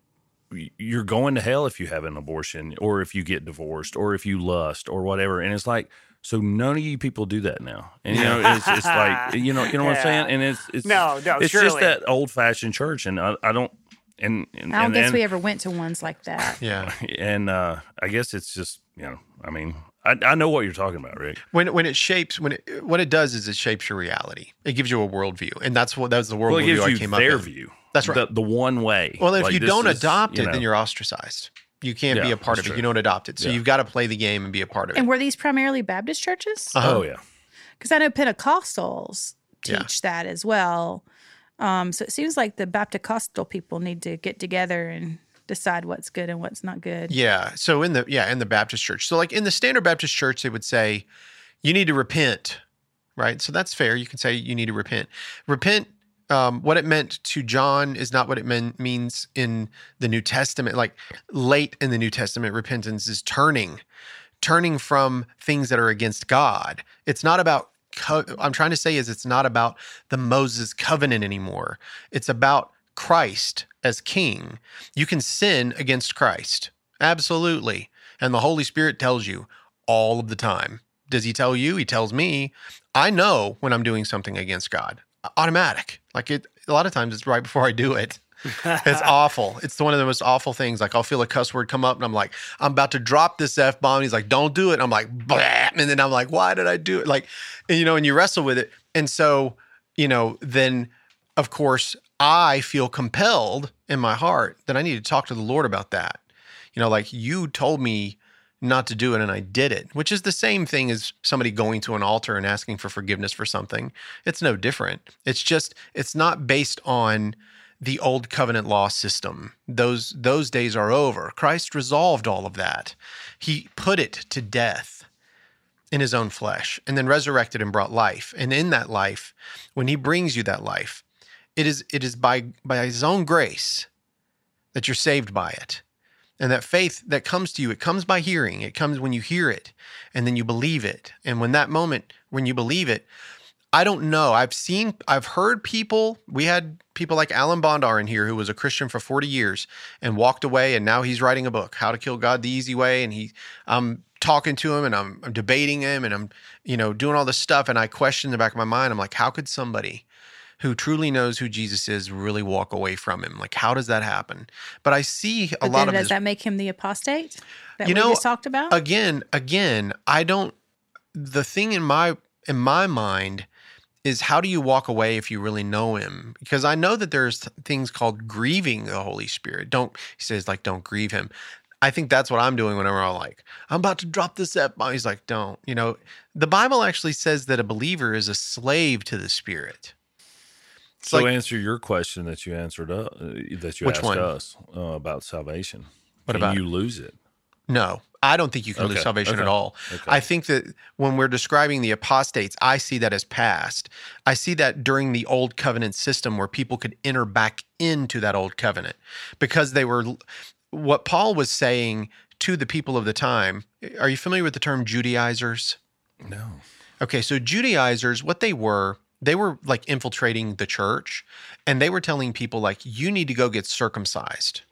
you're going to hell if you have an abortion, or if you get divorced, or if you lust, or whatever. And it's like. So none of you people do that now, and you know it's, it's like you know you know what I'm saying, and it's it's No, no, it's just surely. that old fashioned church, and I, I don't and, and I don't and, guess and, we ever went to ones like that. Yeah. and uh, I guess it's just you know I mean I, I know what you're talking about, Rick. When when it shapes when it what it does is it shapes your reality. It gives you a worldview, and that's what that's the Well, it worldview gives I you came their up with. view. That's right. The, the one way. Well, if Like, you this don't is, adopt you it, know, then you're ostracized. You can't be Yeah, a part that's of it. true. You don't adopt it, so Yeah. you've got to play the game and be a part of it. And were these primarily Baptist churches? Uh-huh. Oh yeah. Because I know Pentecostals teach Yeah. that as well. Um, so it seems like the Baptist people need to get together and decide what's good and what's not good. Yeah. So in the yeah in the Baptist church, so like in the standard Baptist church, they would say you need to repent, right? So that's fair. You can say you need to repent. Repent. Um, what it meant to John is not what it meant, means in the New Testament. Like late in the New Testament, repentance is turning, turning from things that are against God. It's not about. Co- I'm trying to say is it's not about the Moses covenant anymore. It's about Christ as King. You can sin against Christ, absolutely, and the Holy Spirit tells you all of the time. Does He tell you? He tells me. I know when I'm doing something against God. Automatic. Like it, a lot of times it's right before I do it. It's awful. It's one of the most awful things. Like I'll feel a cuss word come up and I'm like, I'm about to drop this F bomb. He's like, don't do it. And I'm like, blah. And then I'm like, why did I do it? Like, and, you know, and you wrestle with it. And so, you know, then of course I feel compelled in my heart that I need to talk to the Lord about that. You know, like you told me not to do it and I did it, which is the same thing as somebody going to an altar and asking for forgiveness for something. It's no different. It's just, it's not based on the old covenant law system. Those those days are over. Christ resolved all of that. He put it to death in His own flesh and then resurrected and brought life. And in that life, when He brings you that life, it is it is by by His own grace that you're saved by it. And that faith that comes to you, it comes by hearing. It comes when you hear it and then you believe it. And when that moment, when you believe it, I don't know. I've seen, I've heard people, we had people like Alan Bondar in here who was a Christian for forty years and walked away. And now he's writing a book, How to Kill God the Easy Way. And he, I'm talking to him and I'm, I'm debating him and I'm, you know, doing all this stuff. And I question in the back of my mind, I'm like, how could somebody who truly knows who Jesus is really walk away from Him? Like, how does that happen? But I see a But lot then of does this. that make him the apostate that You we know, just talked about? Again, again, I don't, the thing in my, in my mind is how do you walk away if you really know Him? Because I know that there's th- things called grieving the Holy Spirit. Don't, he says like, don't grieve Him. I think that's what I'm doing whenever I'm like, I'm about to drop this F-bomb. He's like, don't, you know, the Bible actually says that a believer is a slave to the Spirit. It's So like, answer your question that you answered uh, that you Which asked one? us uh, about salvation. What Can about you lose it? no, I don't think you can lose Okay, salvation okay, at all. okay. I think that when we're describing the apostates, I see that as past. I see that during the old covenant system where people could enter back into that old covenant because they were, what Paul was saying to the people of the time. Are you familiar with the term Judaizers? No. Okay, so Judaizers, what they were, they were like infiltrating the church and they were telling people like, you need to go get circumcised.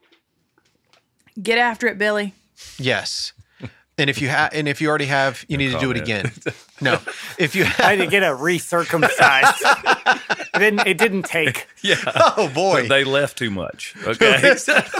Get after it, Billy. Yes. And if you have, and if you already have, you need to do it comment. again. No, if you I have, had to get a recircumcised. it didn't. It didn't take. Yeah. oh boy. They left too much. Okay.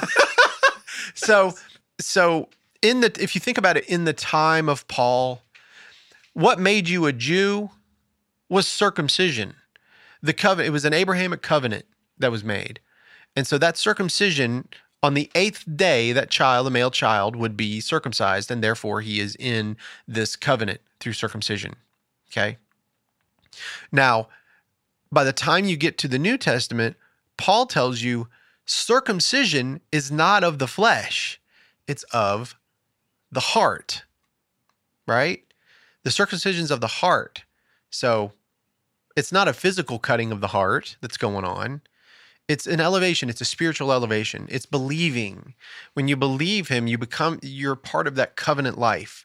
so, so in the, if you think about it, in the time of Paul, what made you a Jew was circumcision. The covenant, it was an Abrahamic covenant that was made. And so that circumcision, on the eighth day, that child, a male child, would be circumcised, and therefore he is in this covenant through circumcision. Okay? Now, by the time you get to the New Testament, Paul tells you circumcision is not of the flesh, it's of the heart, right? The circumcision's of the heart. So It's not a physical cutting of the heart that's going on. It's an elevation. It's a spiritual elevation. It's believing. When you believe him, you become, you're part of that covenant life.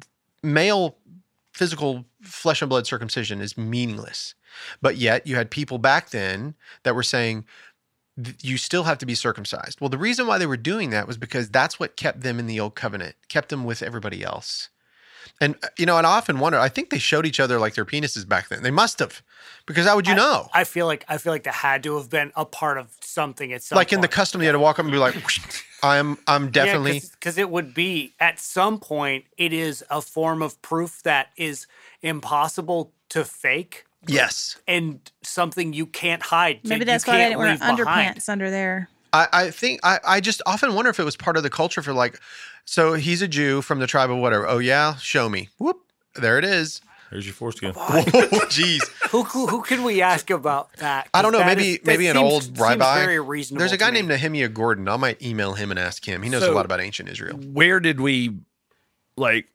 Male physical flesh and blood circumcision is meaningless. But yet you had people back then that were saying, you still have to be circumcised. Well, the reason why they were doing that was because that's what kept them in the old covenant, kept them with everybody else. And, you know, and I often wonder, I think they showed each other like their penises back then. They must have, because how would you I, know? I feel like I feel like that had to have been a part of something at some Like in the point. custom, you had to walk up and be like, I'm I'm definitely. Because it would be, at some point, it is a form of proof that is impossible to fake. Yes. And something you can't hide. Maybe you that's why I can't didn't wear leave behind. underpants under there. I, I think, I, I just often wonder if it was part of the culture for like, so he's a Jew from the tribe of whatever. Oh, yeah, show me. Whoop. There it is. There's your foreskin. Oh, jeez. Who, who who can we ask about that? I don't know. That Maybe is- that maybe an seems- old seems rabbi. Very reasonable. There's a to guy me. named Nehemiah Gordon. I might email him and ask him. He knows a So- lot about ancient Israel. Where did we, like,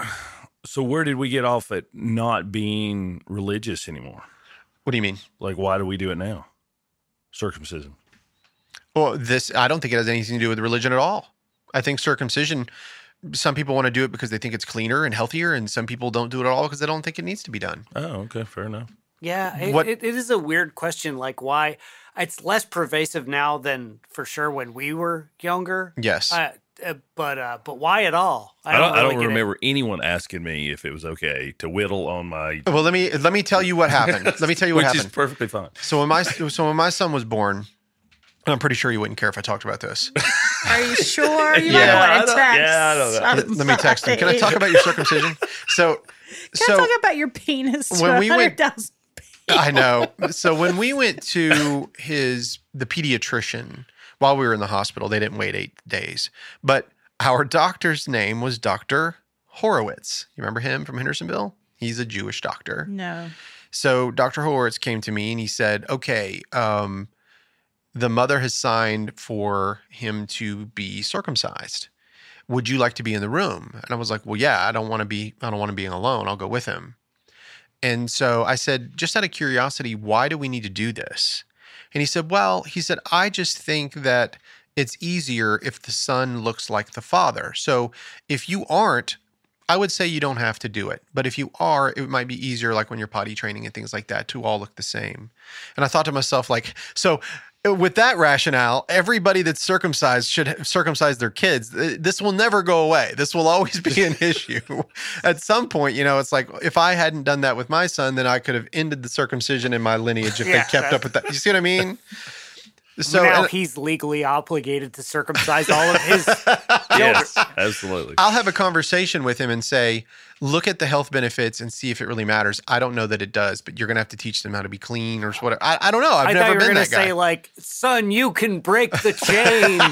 so where did we get off at not being religious anymore? What do you mean? Like, why do we do it now? Circumcision. Well, this, I don't think it has anything to do with religion at all. I think circumcision, some people want to do it because they think it's cleaner and healthier, and some people don't do it at all because they don't think it needs to be done. Oh, okay. Fair enough. Yeah, it, What- it, it is a weird question. Like, why? It's less pervasive now than for sure when we were younger. Yes. Uh, uh, but uh, but why at all? I don't, I really don't get it. remember anyone asking me if it was okay to whittle on my, Well, let me let me tell you what happened. Let me tell you what which happened. is perfectly fine. So when my so when my son was born, and I'm pretty sure you wouldn't care if I talked about this. Are you sure? You Yeah, might I want to don't- text. yeah, I don't know. Let let me text him. Can I talk about your circumcision? So Can so I talk about your penis? when for we went- one hundred thousand I know. So when we went to his the pediatrician while we were in the hospital, they didn't wait eight days. But our doctor's name was Doctor Horowitz. You remember him from Hendersonville? He's a Jewish doctor. No. So Doctor Horowitz came to me and he said, "Okay, um, the mother has signed for him to be circumcised. Would you like to be in the room?" And I was like, "Well, yeah. I don't want to be. I don't want to be alone. I'll go with him." And so I said, just out of curiosity, why do we need to do this? And he said, well, he said, I just think that it's easier if the son looks like the father. So if you aren't, I would say you don't have to do it. But if you are, it might be easier, like when you're potty training and things like that, to all look the same. And I thought to myself, like, so with that rationale, everybody that's circumcised should circumcise their kids. This will never go away. This will always be an issue. At some point, you know, it's like, if I hadn't done that with my son, then I could have ended the circumcision in my lineage if Yeah, they kept up with that. You see what I mean? So now and he's legally obligated to circumcise all of his Yes, absolutely. I'll have a conversation with him and say, look at the health benefits and see if it really matters. I don't know that it does, but you're going to have to teach them how to be clean or whatever. I, I don't know. I've I never thought you were been gonna that guy. say, like, son, you can break the chain.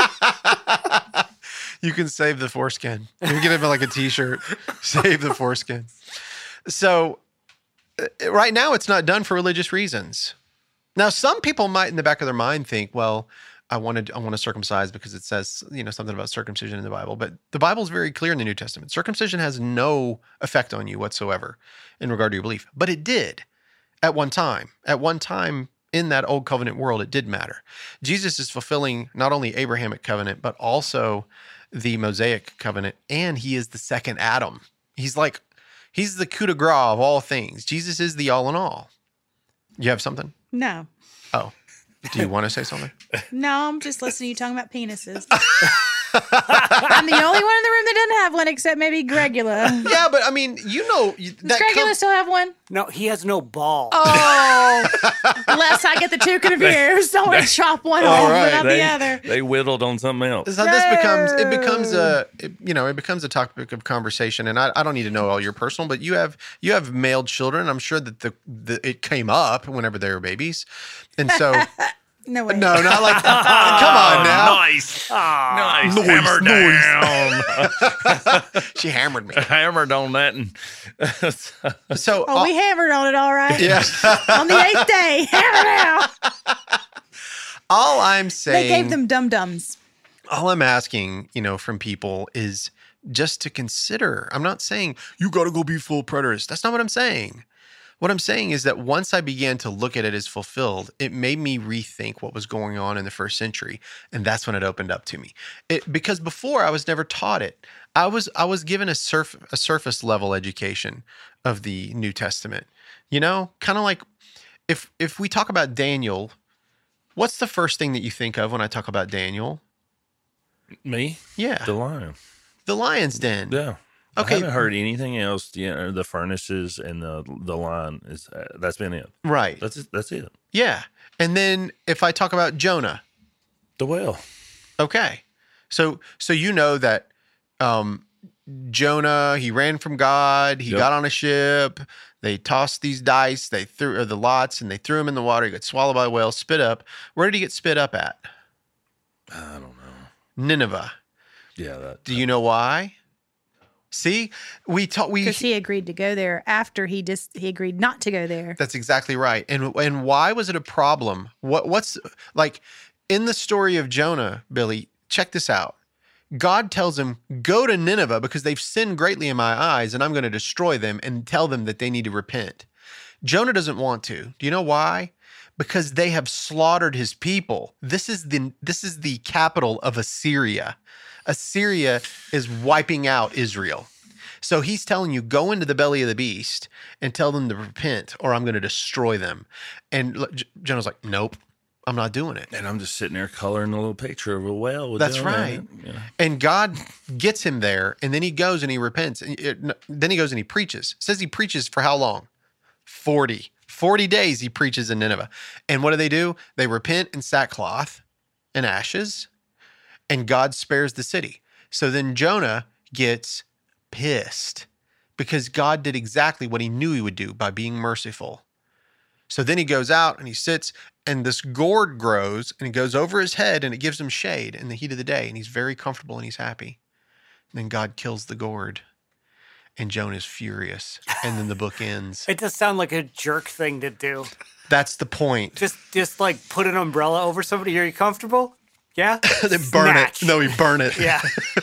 You can save the foreskin. You can get him like a t-shirt, save the foreskin. So uh, right now it's not done for religious reasons. Now, some people might in the back of their mind think, well, I wanted, I want to circumcise because it says, you know, something about circumcision in the Bible, but the Bible's very clear in the New Testament. Circumcision has no effect on you whatsoever in regard to your belief, but it did at one time. At one time in that old covenant world, it did matter. Jesus is fulfilling not only Abrahamic covenant, but also the Mosaic covenant, and he is the second Adam. He's like, he's the coup de grace of all things. Jesus is the all in all. You have something? No. Oh, do you want to say something? No, I'm just listening to you talking about penises. I'm the only one in the room that doesn't have one except maybe Gregula. Yeah, but I mean, you know, you- Does that Gregula comes- still have one? No, he has no ball. Oh, lest I get the two confused. Don't want to chop one All off right, without they, the other. they whittled on something else. So this becomes it becomes a it- you know it becomes a topic of conversation, and I, I don't need to know all your personal, but you have you have male children. I'm sure that the, the it came up whenever they were babies, and so No way. no, not like come on now. Nice. Nice. Noise, Hammer noise. down. She hammered me. Hammered on that. And So Oh, we hammered on it all right. yeah, On the eighth day. Hammer down. all I'm They saying, gave them dum dums. all I'm asking, you know, from people is just to consider. I'm not saying you got to go be full preterist. That's not what I'm saying. What I'm saying is that once I began to look at it as fulfilled, it made me rethink what was going on in the first century, and that's when it opened up to me. It, because before I was never taught it. I was I was given a surf a surface level education of the New Testament. You know, kind of like if if we talk about Daniel, what's the first thing that you think of when I talk about Daniel? Me? Yeah, The lion. the lion's den. Yeah. Okay. I haven't heard anything else. You know, the furnaces and the the line is uh, that's been it. Right. That's it, that's it. Yeah. And then if I talk about Jonah, The whale. okay. So so you know that um, Jonah, he ran from God. He Yep. got on a ship. They tossed these dice. They threw or the lots, and they threw him in the water. He got swallowed by a whale, spit up. Where did he get spit up at? I don't know. Nineveh. Yeah. That. Do you know why? See, we taught we. Because he agreed to go there after he just he agreed not to go there. That's exactly right. And and why was it a problem? What what's like in the story of Jonah, Billy? Check this out. God tells him, "Go to Nineveh because they've sinned greatly in my eyes, and I'm going to destroy them and tell them that they need to repent." Jonah doesn't want to. Do you know why? Because they have slaughtered his people. This is the this is the capital of Assyria. Assyria is wiping out Israel. So he's telling you, go into the belly of the beast and tell them to repent, or I'm going to destroy them. And look, J- Jonah's like, nope, I'm not doing it. And I'm just sitting there coloring a little picture of a whale. With That's Jonah in right. it, you know. And God gets him there, and then he goes and he repents. And it- then he goes and he preaches. It says he preaches for how long? forty. forty days he preaches in Nineveh. And what do they do? They repent in sackcloth and ashes, and God spares the city. So then Jonah gets pissed because God did exactly what he knew he would do by being merciful. So then he goes out and he sits, and this gourd grows, and it goes over his head, and it gives him shade in the heat of the day, and he's very comfortable and he's happy. And then God kills the gourd, and Jonah is furious, and then the book ends. It does sound like a jerk thing to do. That's the point. Just just like put an umbrella over somebody. Are you comfortable? Yeah? They burn Snatch. it. No, he burn it. Yeah.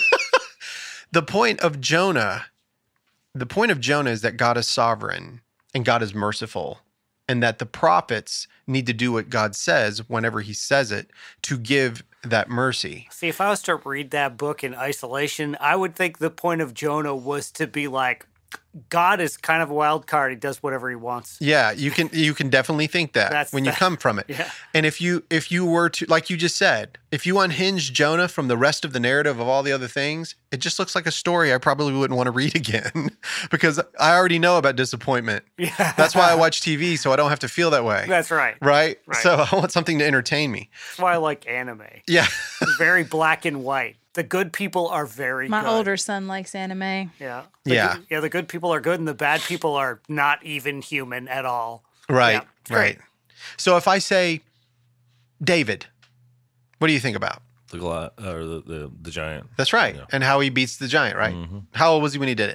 The point of Jonah, the point of Jonah is that God is sovereign and God is merciful, and that the prophets need to do what God says whenever he says it to give that mercy. See, if I was to read that book in isolation, I would think the point of Jonah was to be like, God is kind of a wild card. He does whatever he wants. Yeah, you can you can definitely think that That's when you the- come from it. Yeah. And if you if you were to, like you just said, if you unhinge Jonah from the rest of the narrative of all the other things, it just looks like a story I probably wouldn't want to read again because I already know about disappointment. Yeah. That's why I watch T V, so I don't have to feel that way. That's right. right? Right. So I want something to entertain me. That's why I like anime. Yeah. It's very black and white. The good people are very My good. older son likes anime. Yeah. The Yeah. good- yeah, the good people are good and the bad people are not even human at all. Right. Yeah, it's great. Right. So if I say David, what do you think about? The Goli- or the, the the giant. That's right. Yeah. And how he beats the giant, right? Mhm. How old was he when he did it?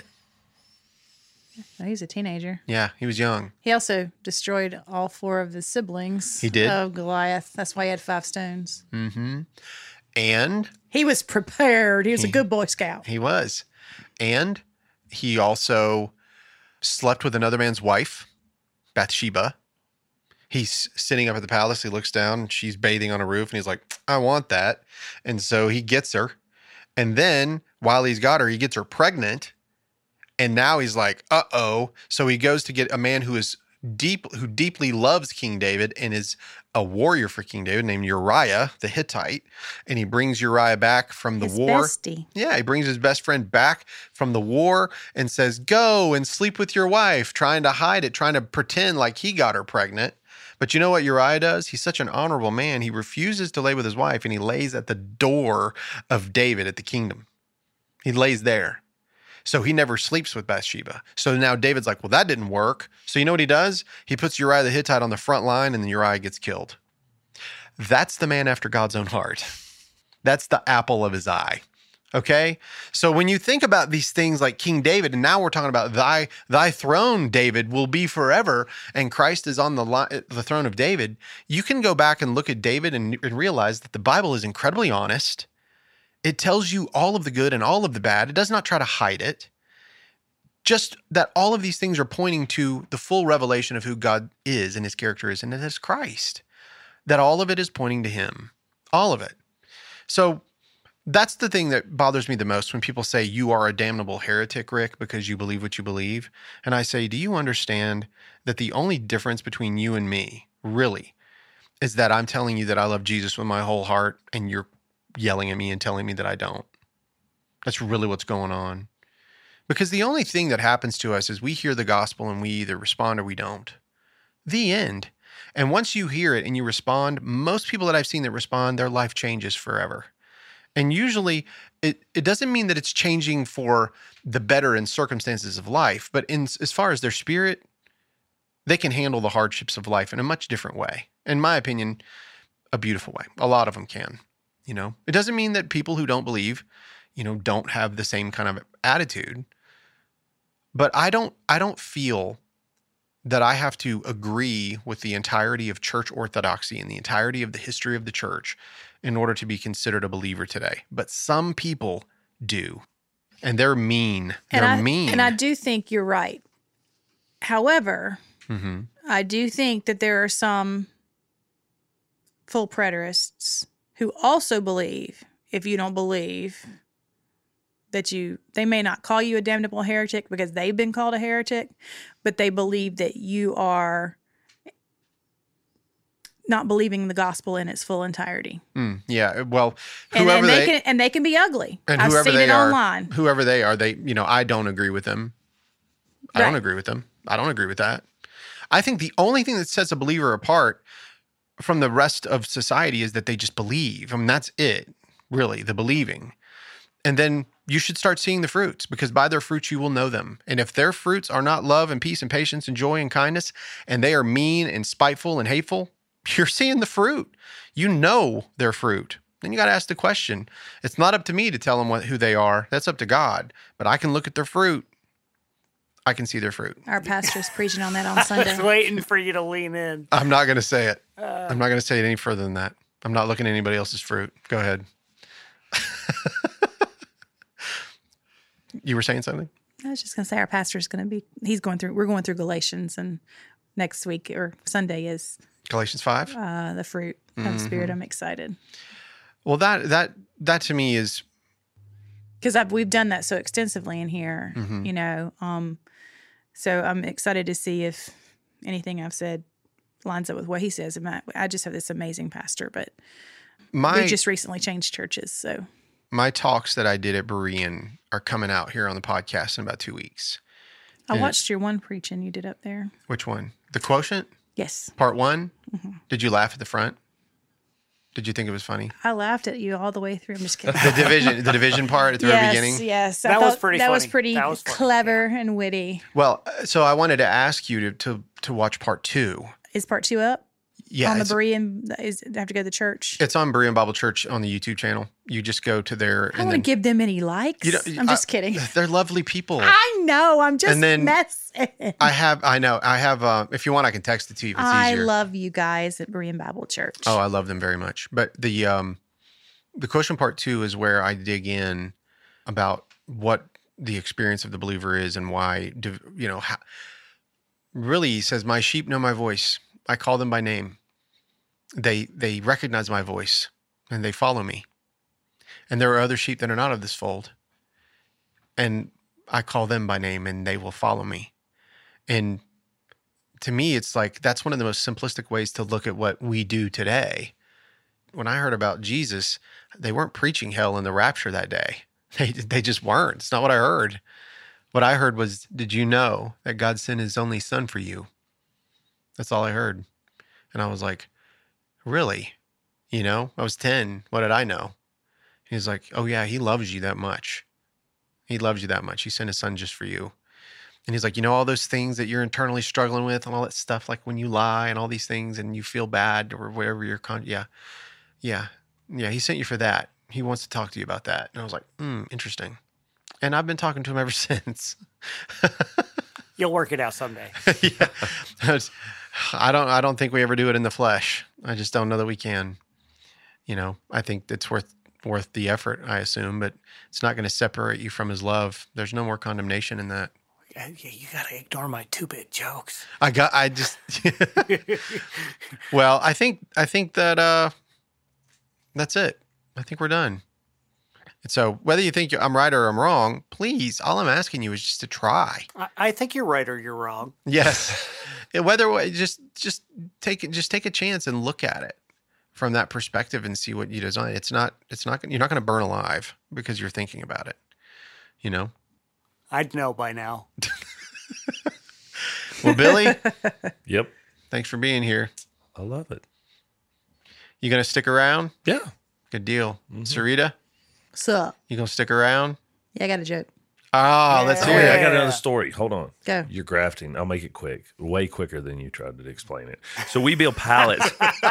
No, he's a teenager. Yeah, he was young. He also destroyed all four of his siblings. He did? Of Goliath. That's why he had five stones. Mm-hmm. And He was prepared. He was a He- good Boy Scout. he was. And he also slept with another man's wife, Bathsheba. He's sitting up at the palace. He looks down and she's bathing on a roof and he's like, I want that. And so he gets her. And then while he's got her, he gets her pregnant. And now he's like, uh-oh. So he goes to get a man who is deep, who deeply loves King David and is a warrior for King David named Uriah the Hittite. And he brings Uriah back from the His war. bestie. Yeah, he brings his best friend back from the war and says, go and sleep with your wife, trying to hide it, trying to pretend like he got her pregnant. But you know what Uriah does? He's such an honorable man. He refuses to lay with his wife and he lays at the door of David at the kingdom. He lays there. So he never sleeps with Bathsheba. So now David's like, well, that didn't work. So you know what he does? He puts Uriah the Hittite on the front line and then Uriah gets killed. That's the man after God's own heart. That's the apple of his eye. Okay? So when you think about these things like King David, and now we're talking about thy thy throne, David, will be forever, and Christ is on the li- the throne of David, you can go back and look at David and, and realize that the Bible is incredibly honest. It tells you all of the good and all of the bad. It does not try to hide it. just that all of these things are pointing to the full revelation of who God is and his character is, and that is Christ. That all of it is pointing to him. All of it. So that's the thing that bothers me the most when people say you are a damnable heretic, Rick, because you believe what you believe. And I say, do you understand that the only difference between you and me, really, is that I'm telling you that I love Jesus with my whole heart and you're yelling at me and telling me that I don't? That's really what's going on. Because the only thing that happens to us is we hear the gospel and we either respond or we don't. The end. And once you hear it and you respond, most people that I've seen that respond, their life changes forever. And usually it, it doesn't mean that it's changing for the better in circumstances of life, but in as far as their spirit, they can handle the hardships of life in a much different way. In my opinion, a beautiful way. A lot of them can, you know. It doesn't mean that people who don't believe, you know, don't have the same kind of attitude. But I don't I don't feel that I have to agree with the entirety of church orthodoxy and the entirety of the history of the church in order to be considered a believer today. But some people do. And they're mean. They're and I, mean. And I do think you're right. However, mm-hmm. I do think that there are some full preterists who also believe, if you don't believe, that you, they may not call you a damnable heretic because they've been called a heretic, but they believe that you are not believing the gospel in its full entirety. Mm, yeah, well, and, whoever and they, they, can, and they can be ugly. and I've whoever seen they it are, online. whoever they are, they, you know, I don't agree with them. I Right. don't agree with them. I don't agree with that. I think the only thing that sets a believer apart from the rest of society is that they just believe. I mean, that's it, really, the believing. And then you should start seeing the fruits, because by their fruits you will know them. And if their fruits are not love and peace and patience and joy and kindness, and they are mean and spiteful and hateful, you're seeing the fruit. You know their fruit. Then you got to ask the question. It's not up to me to tell them what, who they are. That's up to God. But I can look at their fruit. I can see their fruit. Our pastor's preaching on that on I Sunday. was waiting for you to lean in. I'm not going to say it. Uh, I'm not going to say it any further than that. I'm not looking at anybody else's fruit. Go ahead. You were saying something? I was just going to say our pastor's going to be, he's going through, we're going through Galatians, and next week or Sunday is Galatians five? uh, the fruit Mm-hmm. of spirit. I'm excited. Well, that that that to me is Because we've done that so extensively in here, Mhm. you know. Um, so I'm excited to see if anything I've said lines up with what he says. And I, I just have this amazing pastor, but my we just recently changed churches. So my talks that I did at Berean are coming out here on the podcast in about two weeks. I And watched your one preaching you did up there. Which one? The Quotient? Yes. Part one? Mm-hmm. Did you laugh at the front? Did you think it was funny? I laughed at you all the way through. I'm just kidding. The division, the division part at the very yes, beginning? yes. I That was thought pretty That was funny. pretty That was funny, clever and witty. Well, uh, so I wanted to ask you to to, to watch part two. Is part two up? Yeah, on the it's, Berean, is I have to go to the church. it's on Berean Bible Church on the YouTube channel. You just go to their. I don't want to give them any likes. You don't- I'm just I- kidding. They're lovely people. I know. I'm just And then- messing. I have, I know, I have. Uh, if you want, I can text it to you if it's I easier. love you guys at Berean Bible Church. Oh, I love them very much. But the um, the Quotient part two is where I dig in about what the experience of the believer is and why, div- you know, how, really he says, "My sheep know my voice. I call them by name. They they recognize my voice and they follow me. And there are other sheep that are not of this fold. And I call them by name and they will follow me." And to me, it's like that's one of the most simplistic ways to look at what we do today. When I heard about Jesus, they weren't preaching hell and the rapture that day. They they just weren't. It's not what I heard. What I heard was, did you know that God sent his only son for you? That's all I heard. And I was like, really? You know, I was ten. What did I know? He's like, oh yeah, he loves you that much. He loves you that much. He sent his son just for you. And he's like, you know, all those things that you're internally struggling with and all that stuff, like when you lie and all these things and you feel bad or whatever you're, con- yeah, yeah, yeah. He sent you for that. He wants to talk to you about that. And I was like, hmm, interesting. And I've been talking to him ever since. You'll work it out someday. Yeah. I don't, I don't think we ever do it in the flesh. I just don't know that we can. You know, I think it's worth, worth the effort, I assume, but it's not going to separate you from his love. There's no more condemnation in that. Yeah, you gotta ignore my two-bit jokes. I got. I just. Well, I think. I think that. uh That's it. I think we're done. And so, whether you think I'm right or I'm wrong, please, all I'm asking you is just to try. I, I think you're right or you're wrong. Yes. Whether way, just just take it. Just take a chance and look at it from that perspective and see what you design. It's not. It's not. You're not going to burn alive because you're thinking about it. You know. I'd know by now. Well, Billy, Yep. thanks for being here. I love it. You going to stick around? Yeah. Good deal. Sarita, What's up? you going to stick around? Yeah, I got a joke. Oh, let's Oh, hear wait, I it. got another story. Hold on. Go. You're grafting. I'll make it quick. Way quicker than you tried to explain it. So we build pallets.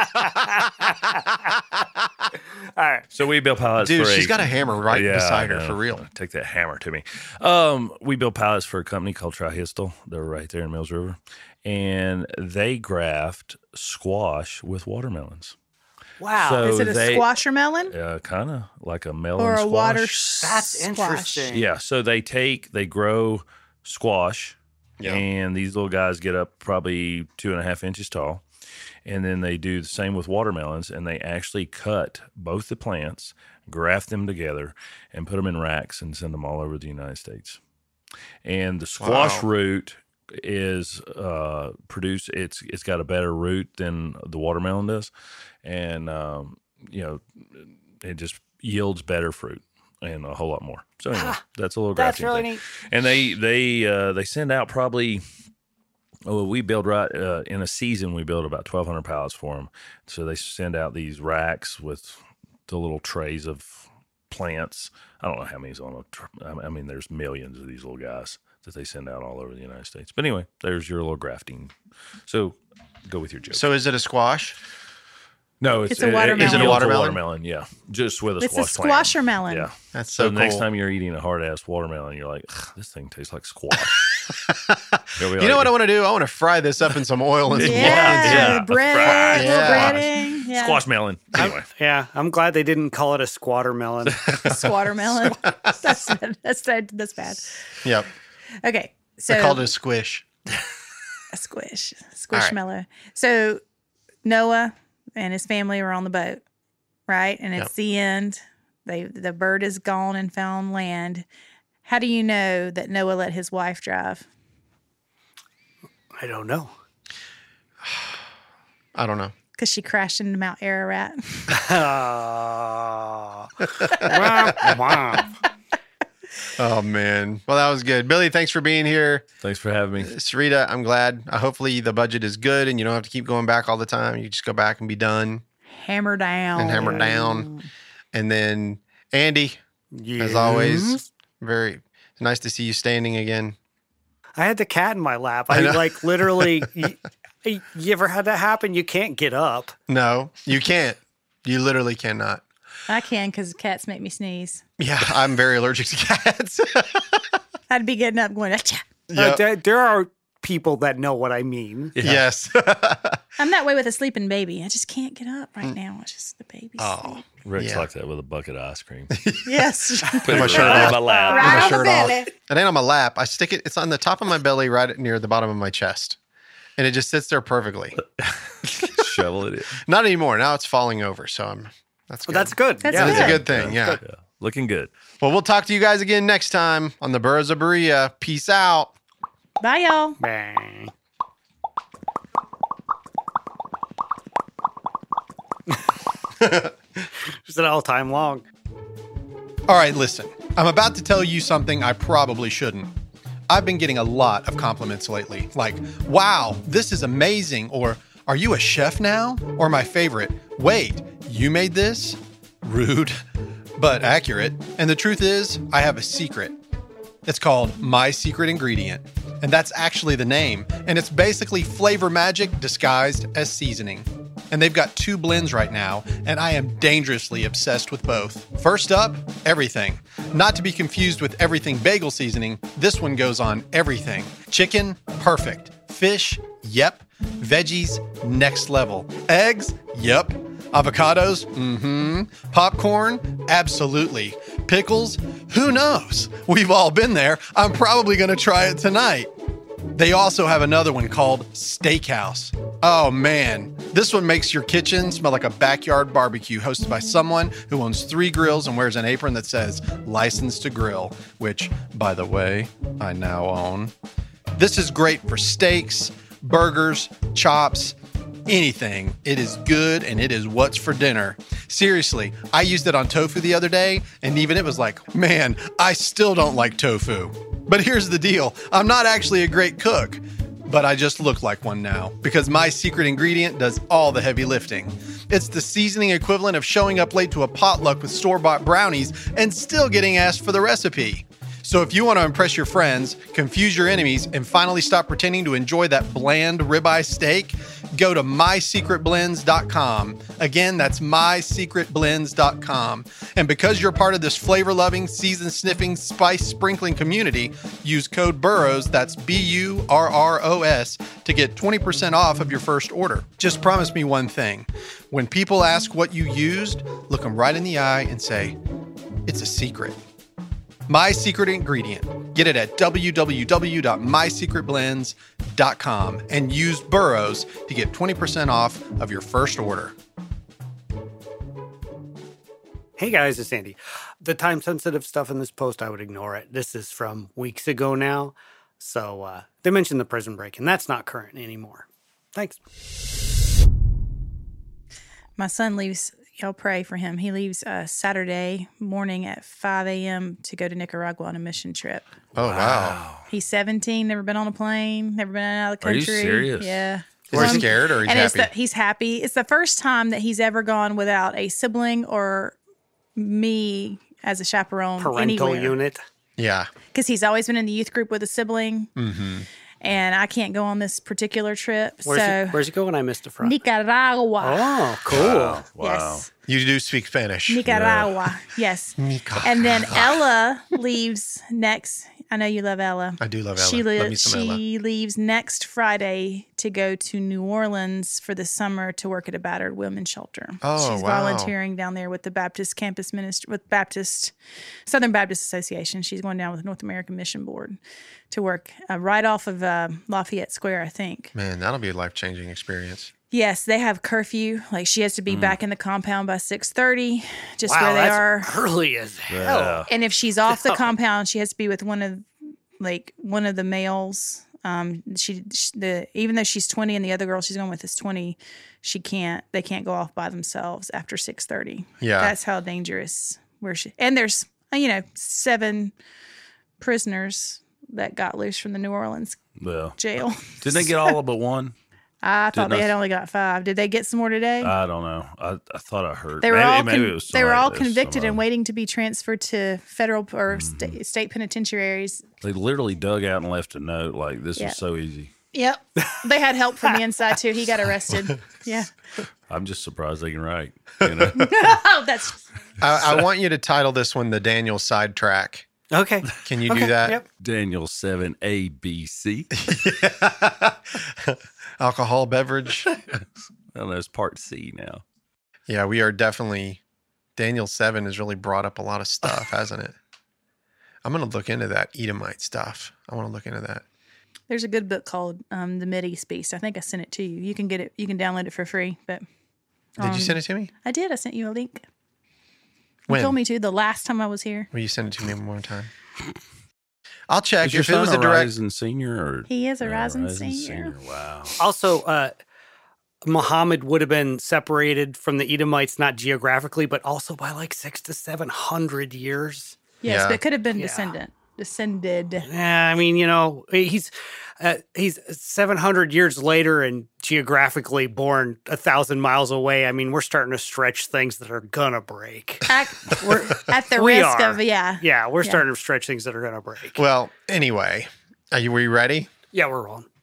All right. So we build pallets Dude, for she's a, got a hammer right Yeah, beside I her, know. for real. Take that hammer to me. Um, we build pallets for a company called Trihistal. They're right there in Mills River. And they graft squash with watermelons. Wow. So Is it a they- squash or melon? Uh, kind of like a melon Or a squash. water That's squash? interesting. Yeah, so they take, they grow squash, Yeah. and these little guys get up probably two and a half inches tall. And then they do the same with watermelons, and they actually cut both the plants, graft them together, and put them in racks and send them all over the United States. And the squash Wow. root is uh, produced. It's it's got a better root than the watermelon does, and um, you know it just yields better fruit and a whole lot more. So anyway, that's a little That's grafting really thing. neat. And they they uh, they send out probably. Oh, we build right uh, in a season. We build about twelve hundred pallets for them. So they send out these racks with the little trays of plants. I don't know how many's on a. Tr- I mean, there's millions of these little guys that they send out all over the United States. But anyway, there's your little grafting. So go with your joke. So is it a squash? no, it's, It's a watermelon. Is it a yields watermelon? watermelon? Yeah, just with a It's squash a plant. squash or melon. Yeah. That's So, so, the next cool. time you're eating a hard ass watermelon, you're like, "Ugh, this thing tastes like squash. You'll be You know like, what I want to do? I want to fry this up in some oil and some Yeah, Yeah, the bread, fried. little Yeah. breading. Yeah. Squash melon. Anyway. Yeah, I'm glad they didn't call it a squattermelon. Squattermelon. that's, that's, that's, that's bad. Yep. Okay. So I called it a squish. a squish, All right. squishmallow. So Noah and his family were on the boat, right? And it's Yep. the end. They the bird is gone and found land. How do you know that Noah let his wife drive? I don't know. I don't know. Because she crashed into Mount Ararat. Uh, womp, womp. Oh, man. Well, that was good. Billy, thanks for being here. Thanks for having me. Sarita, I'm glad. Uh, hopefully the budget is good and you don't have to keep going back all the time. You just go back and be done Hammer down. and hammer down. And then Andy, as Yes. always, very nice to see you standing again. I had the cat in my lap. I I, know. like literally. you, you ever had that happen? You can't get up. No, you can't. You literally cannot. I can because cats make me sneeze. Yeah, I'm very allergic to cats. I'd be getting up going, Achha. Uh, Yep. there, there are people that know what I mean. Yes. I'm that way with a sleeping baby. I just can't get up right now. It's just the baby's Oh. asleep. Rick's Yeah. like that with a bucket of ice cream. Yes. Put my shirt right off. on my lap. Put Right my on the shirt off. belly. It ain't on my lap. I stick it. It's on the top of my belly, right near the bottom of my chest, and it just sits there perfectly. Shovel it in. Not anymore. Now it's falling over. So I'm. That's good. Well, that's good. That's yeah. That's good. a good thing. Yeah. Yeah. Looking good. Well, we'll talk to you guys again next time on the Burros of Berea. Peace out. Bye, y'all. Bang. Just an all time long. All right, listen. I'm about to tell you something I probably shouldn't. I've been getting a lot of compliments lately, like, wow, this is amazing, or are you a chef now? Or my favorite, wait, you made this? Rude, but accurate. And the truth is, I have a secret. It's called My Secret Ingredient, and that's actually the name. And it's basically flavor magic disguised as seasoning. And they've got two blends right now, and I am dangerously obsessed with both. First up, everything. Not to be confused with everything bagel seasoning, this one goes on everything. Chicken, perfect. Fish, yep. Veggies, next level. Eggs, yep. Avocados, mm-hmm. Popcorn, absolutely. Pickles? Who knows? We've all been there. I'm probably going to try it tonight. They also have another one called Steakhouse. Oh man, this one makes your kitchen smell like a backyard barbecue hosted by someone who owns three grills and wears an apron that says License to Grill, which, by the way, I now own. This is great for steaks, burgers, chops, anything. It is good and it is what's for dinner. Seriously, I used it on tofu the other day and even it was like, man, I still don't like tofu. But here's the deal. I'm not actually a great cook, but I just look like one now because my secret ingredient does all the heavy lifting. It's the seasoning equivalent of showing up late to a potluck with store-bought brownies and still getting asked for the recipe. So if you want to impress your friends, confuse your enemies, and finally stop pretending to enjoy that bland ribeye steak, go to my secret blends dot com. Again, that's my secret blends dot com. And because you're part of this flavor-loving, season-sniffing, spice-sprinkling community, use code BURROWS, that's B U R R O S, to get twenty percent off of your first order. Just promise me one thing. When people ask what you used, look them right in the eye and say, it's a secret. My secret ingredient. Get it at w w w dot my secret blends dot com and use Burrows to get twenty percent off of your first order. Hey guys, it's Andy. The time-sensitive stuff in this post, I would ignore it. This is from weeks ago now. So uh, they mentioned the prison break, and that's not current anymore. Thanks. My son leaves, y'all pray for him. He leaves uh, Saturday morning at five a.m. to go to Nicaragua on a mission trip. Oh, wow. He's seventeen, never been on a plane, never been out of the Are you country. serious? Yeah. Is he Um, scared or he's and it's happy? the, he's happy. It's the first time that he's ever gone without a sibling or me as a chaperone Parental anywhere. unit. Yeah. Because he's always been in the youth group with a sibling. Mm-hmm. And I can't go on this particular trip. Where's, so he, where's he going? I missed it from. Nicaragua. Oh, cool. Wow. Wow. Yes. You do speak Spanish. Nicaragua. Yes. Nicaragua. And then Ella leaves next. I know you love Ella. I do love Ella. She, Love li- me some Ella. she leaves next Friday to go to New Orleans for the summer to work at a battered women's shelter. Oh, She's wow. volunteering down there with the Baptist Campus Ministry, with Baptist Southern Baptist Association. She's going down with North American Mission Board to work uh, right off of uh, Lafayette Square, I think. Man, that'll be a life-changing experience. Yes, they have curfew. Like she has to be back in the compound by six thirty, just Wow, where they that's are. early as hell. Yeah. And if she's off the compound, she has to be with one of like one of the males. Um, she, she the even though she's twenty and the other girl she's going with is twenty, she can't. They can't go off by themselves after six thirty. Yeah. That's how dangerous. Where she and there's uh, you know seven prisoners that got loose from the New Orleans Well, jail. didn't they get all but one? I thought Didn't they I- had only got five. Did they get some more today? I don't know. I, I thought I heard. They were maybe, all maybe con- it was they were somebody all that- convicted some and of- waiting to be transferred to federal or Mm-hmm. sta- state penitentiaries. They literally dug out and left a note like, "This Yeah. was so easy." Yep, they had help from the inside too. He got arrested. Yeah. I'm just surprised they can write. You know? Oh, that's I, I want you to title this one the Daniel Sidetrack. Okay. Can you Okay, do that? Yep. Daniel seven A B C. Alcohol, beverage. Well, there's part C now. Yeah, we are definitely. Daniel seven has really brought up a lot of stuff, hasn't it? I'm going to look into that Edomite stuff. I want to look into that. there's a good book called um, The Mideast Beast. I think I sent it to you. You can get it. You can download it for free. But Did um, you send it to me? I did. I sent you a link. When? You told me to the last time I was here. Will you send it to me one more time? I'll check. Is your If it son was a a direct. rising senior or He is a Yeah, rising senior. Wow. Also, uh, Muhammad would have been separated from the Edomites, not geographically, but also by like six to seven hundred years. Yes, Yeah. but it could have been Yeah. descendant. Descended. Yeah, I mean, you know, he's uh, he's seven hundred years later and geographically born a thousand miles away. I mean, we're starting to stretch things that are gonna break. At, at the We risk are. of, yeah. Yeah, we're Yeah. starting to stretch things that are gonna break. Well, anyway, are you, were you ready? Yeah, we're on.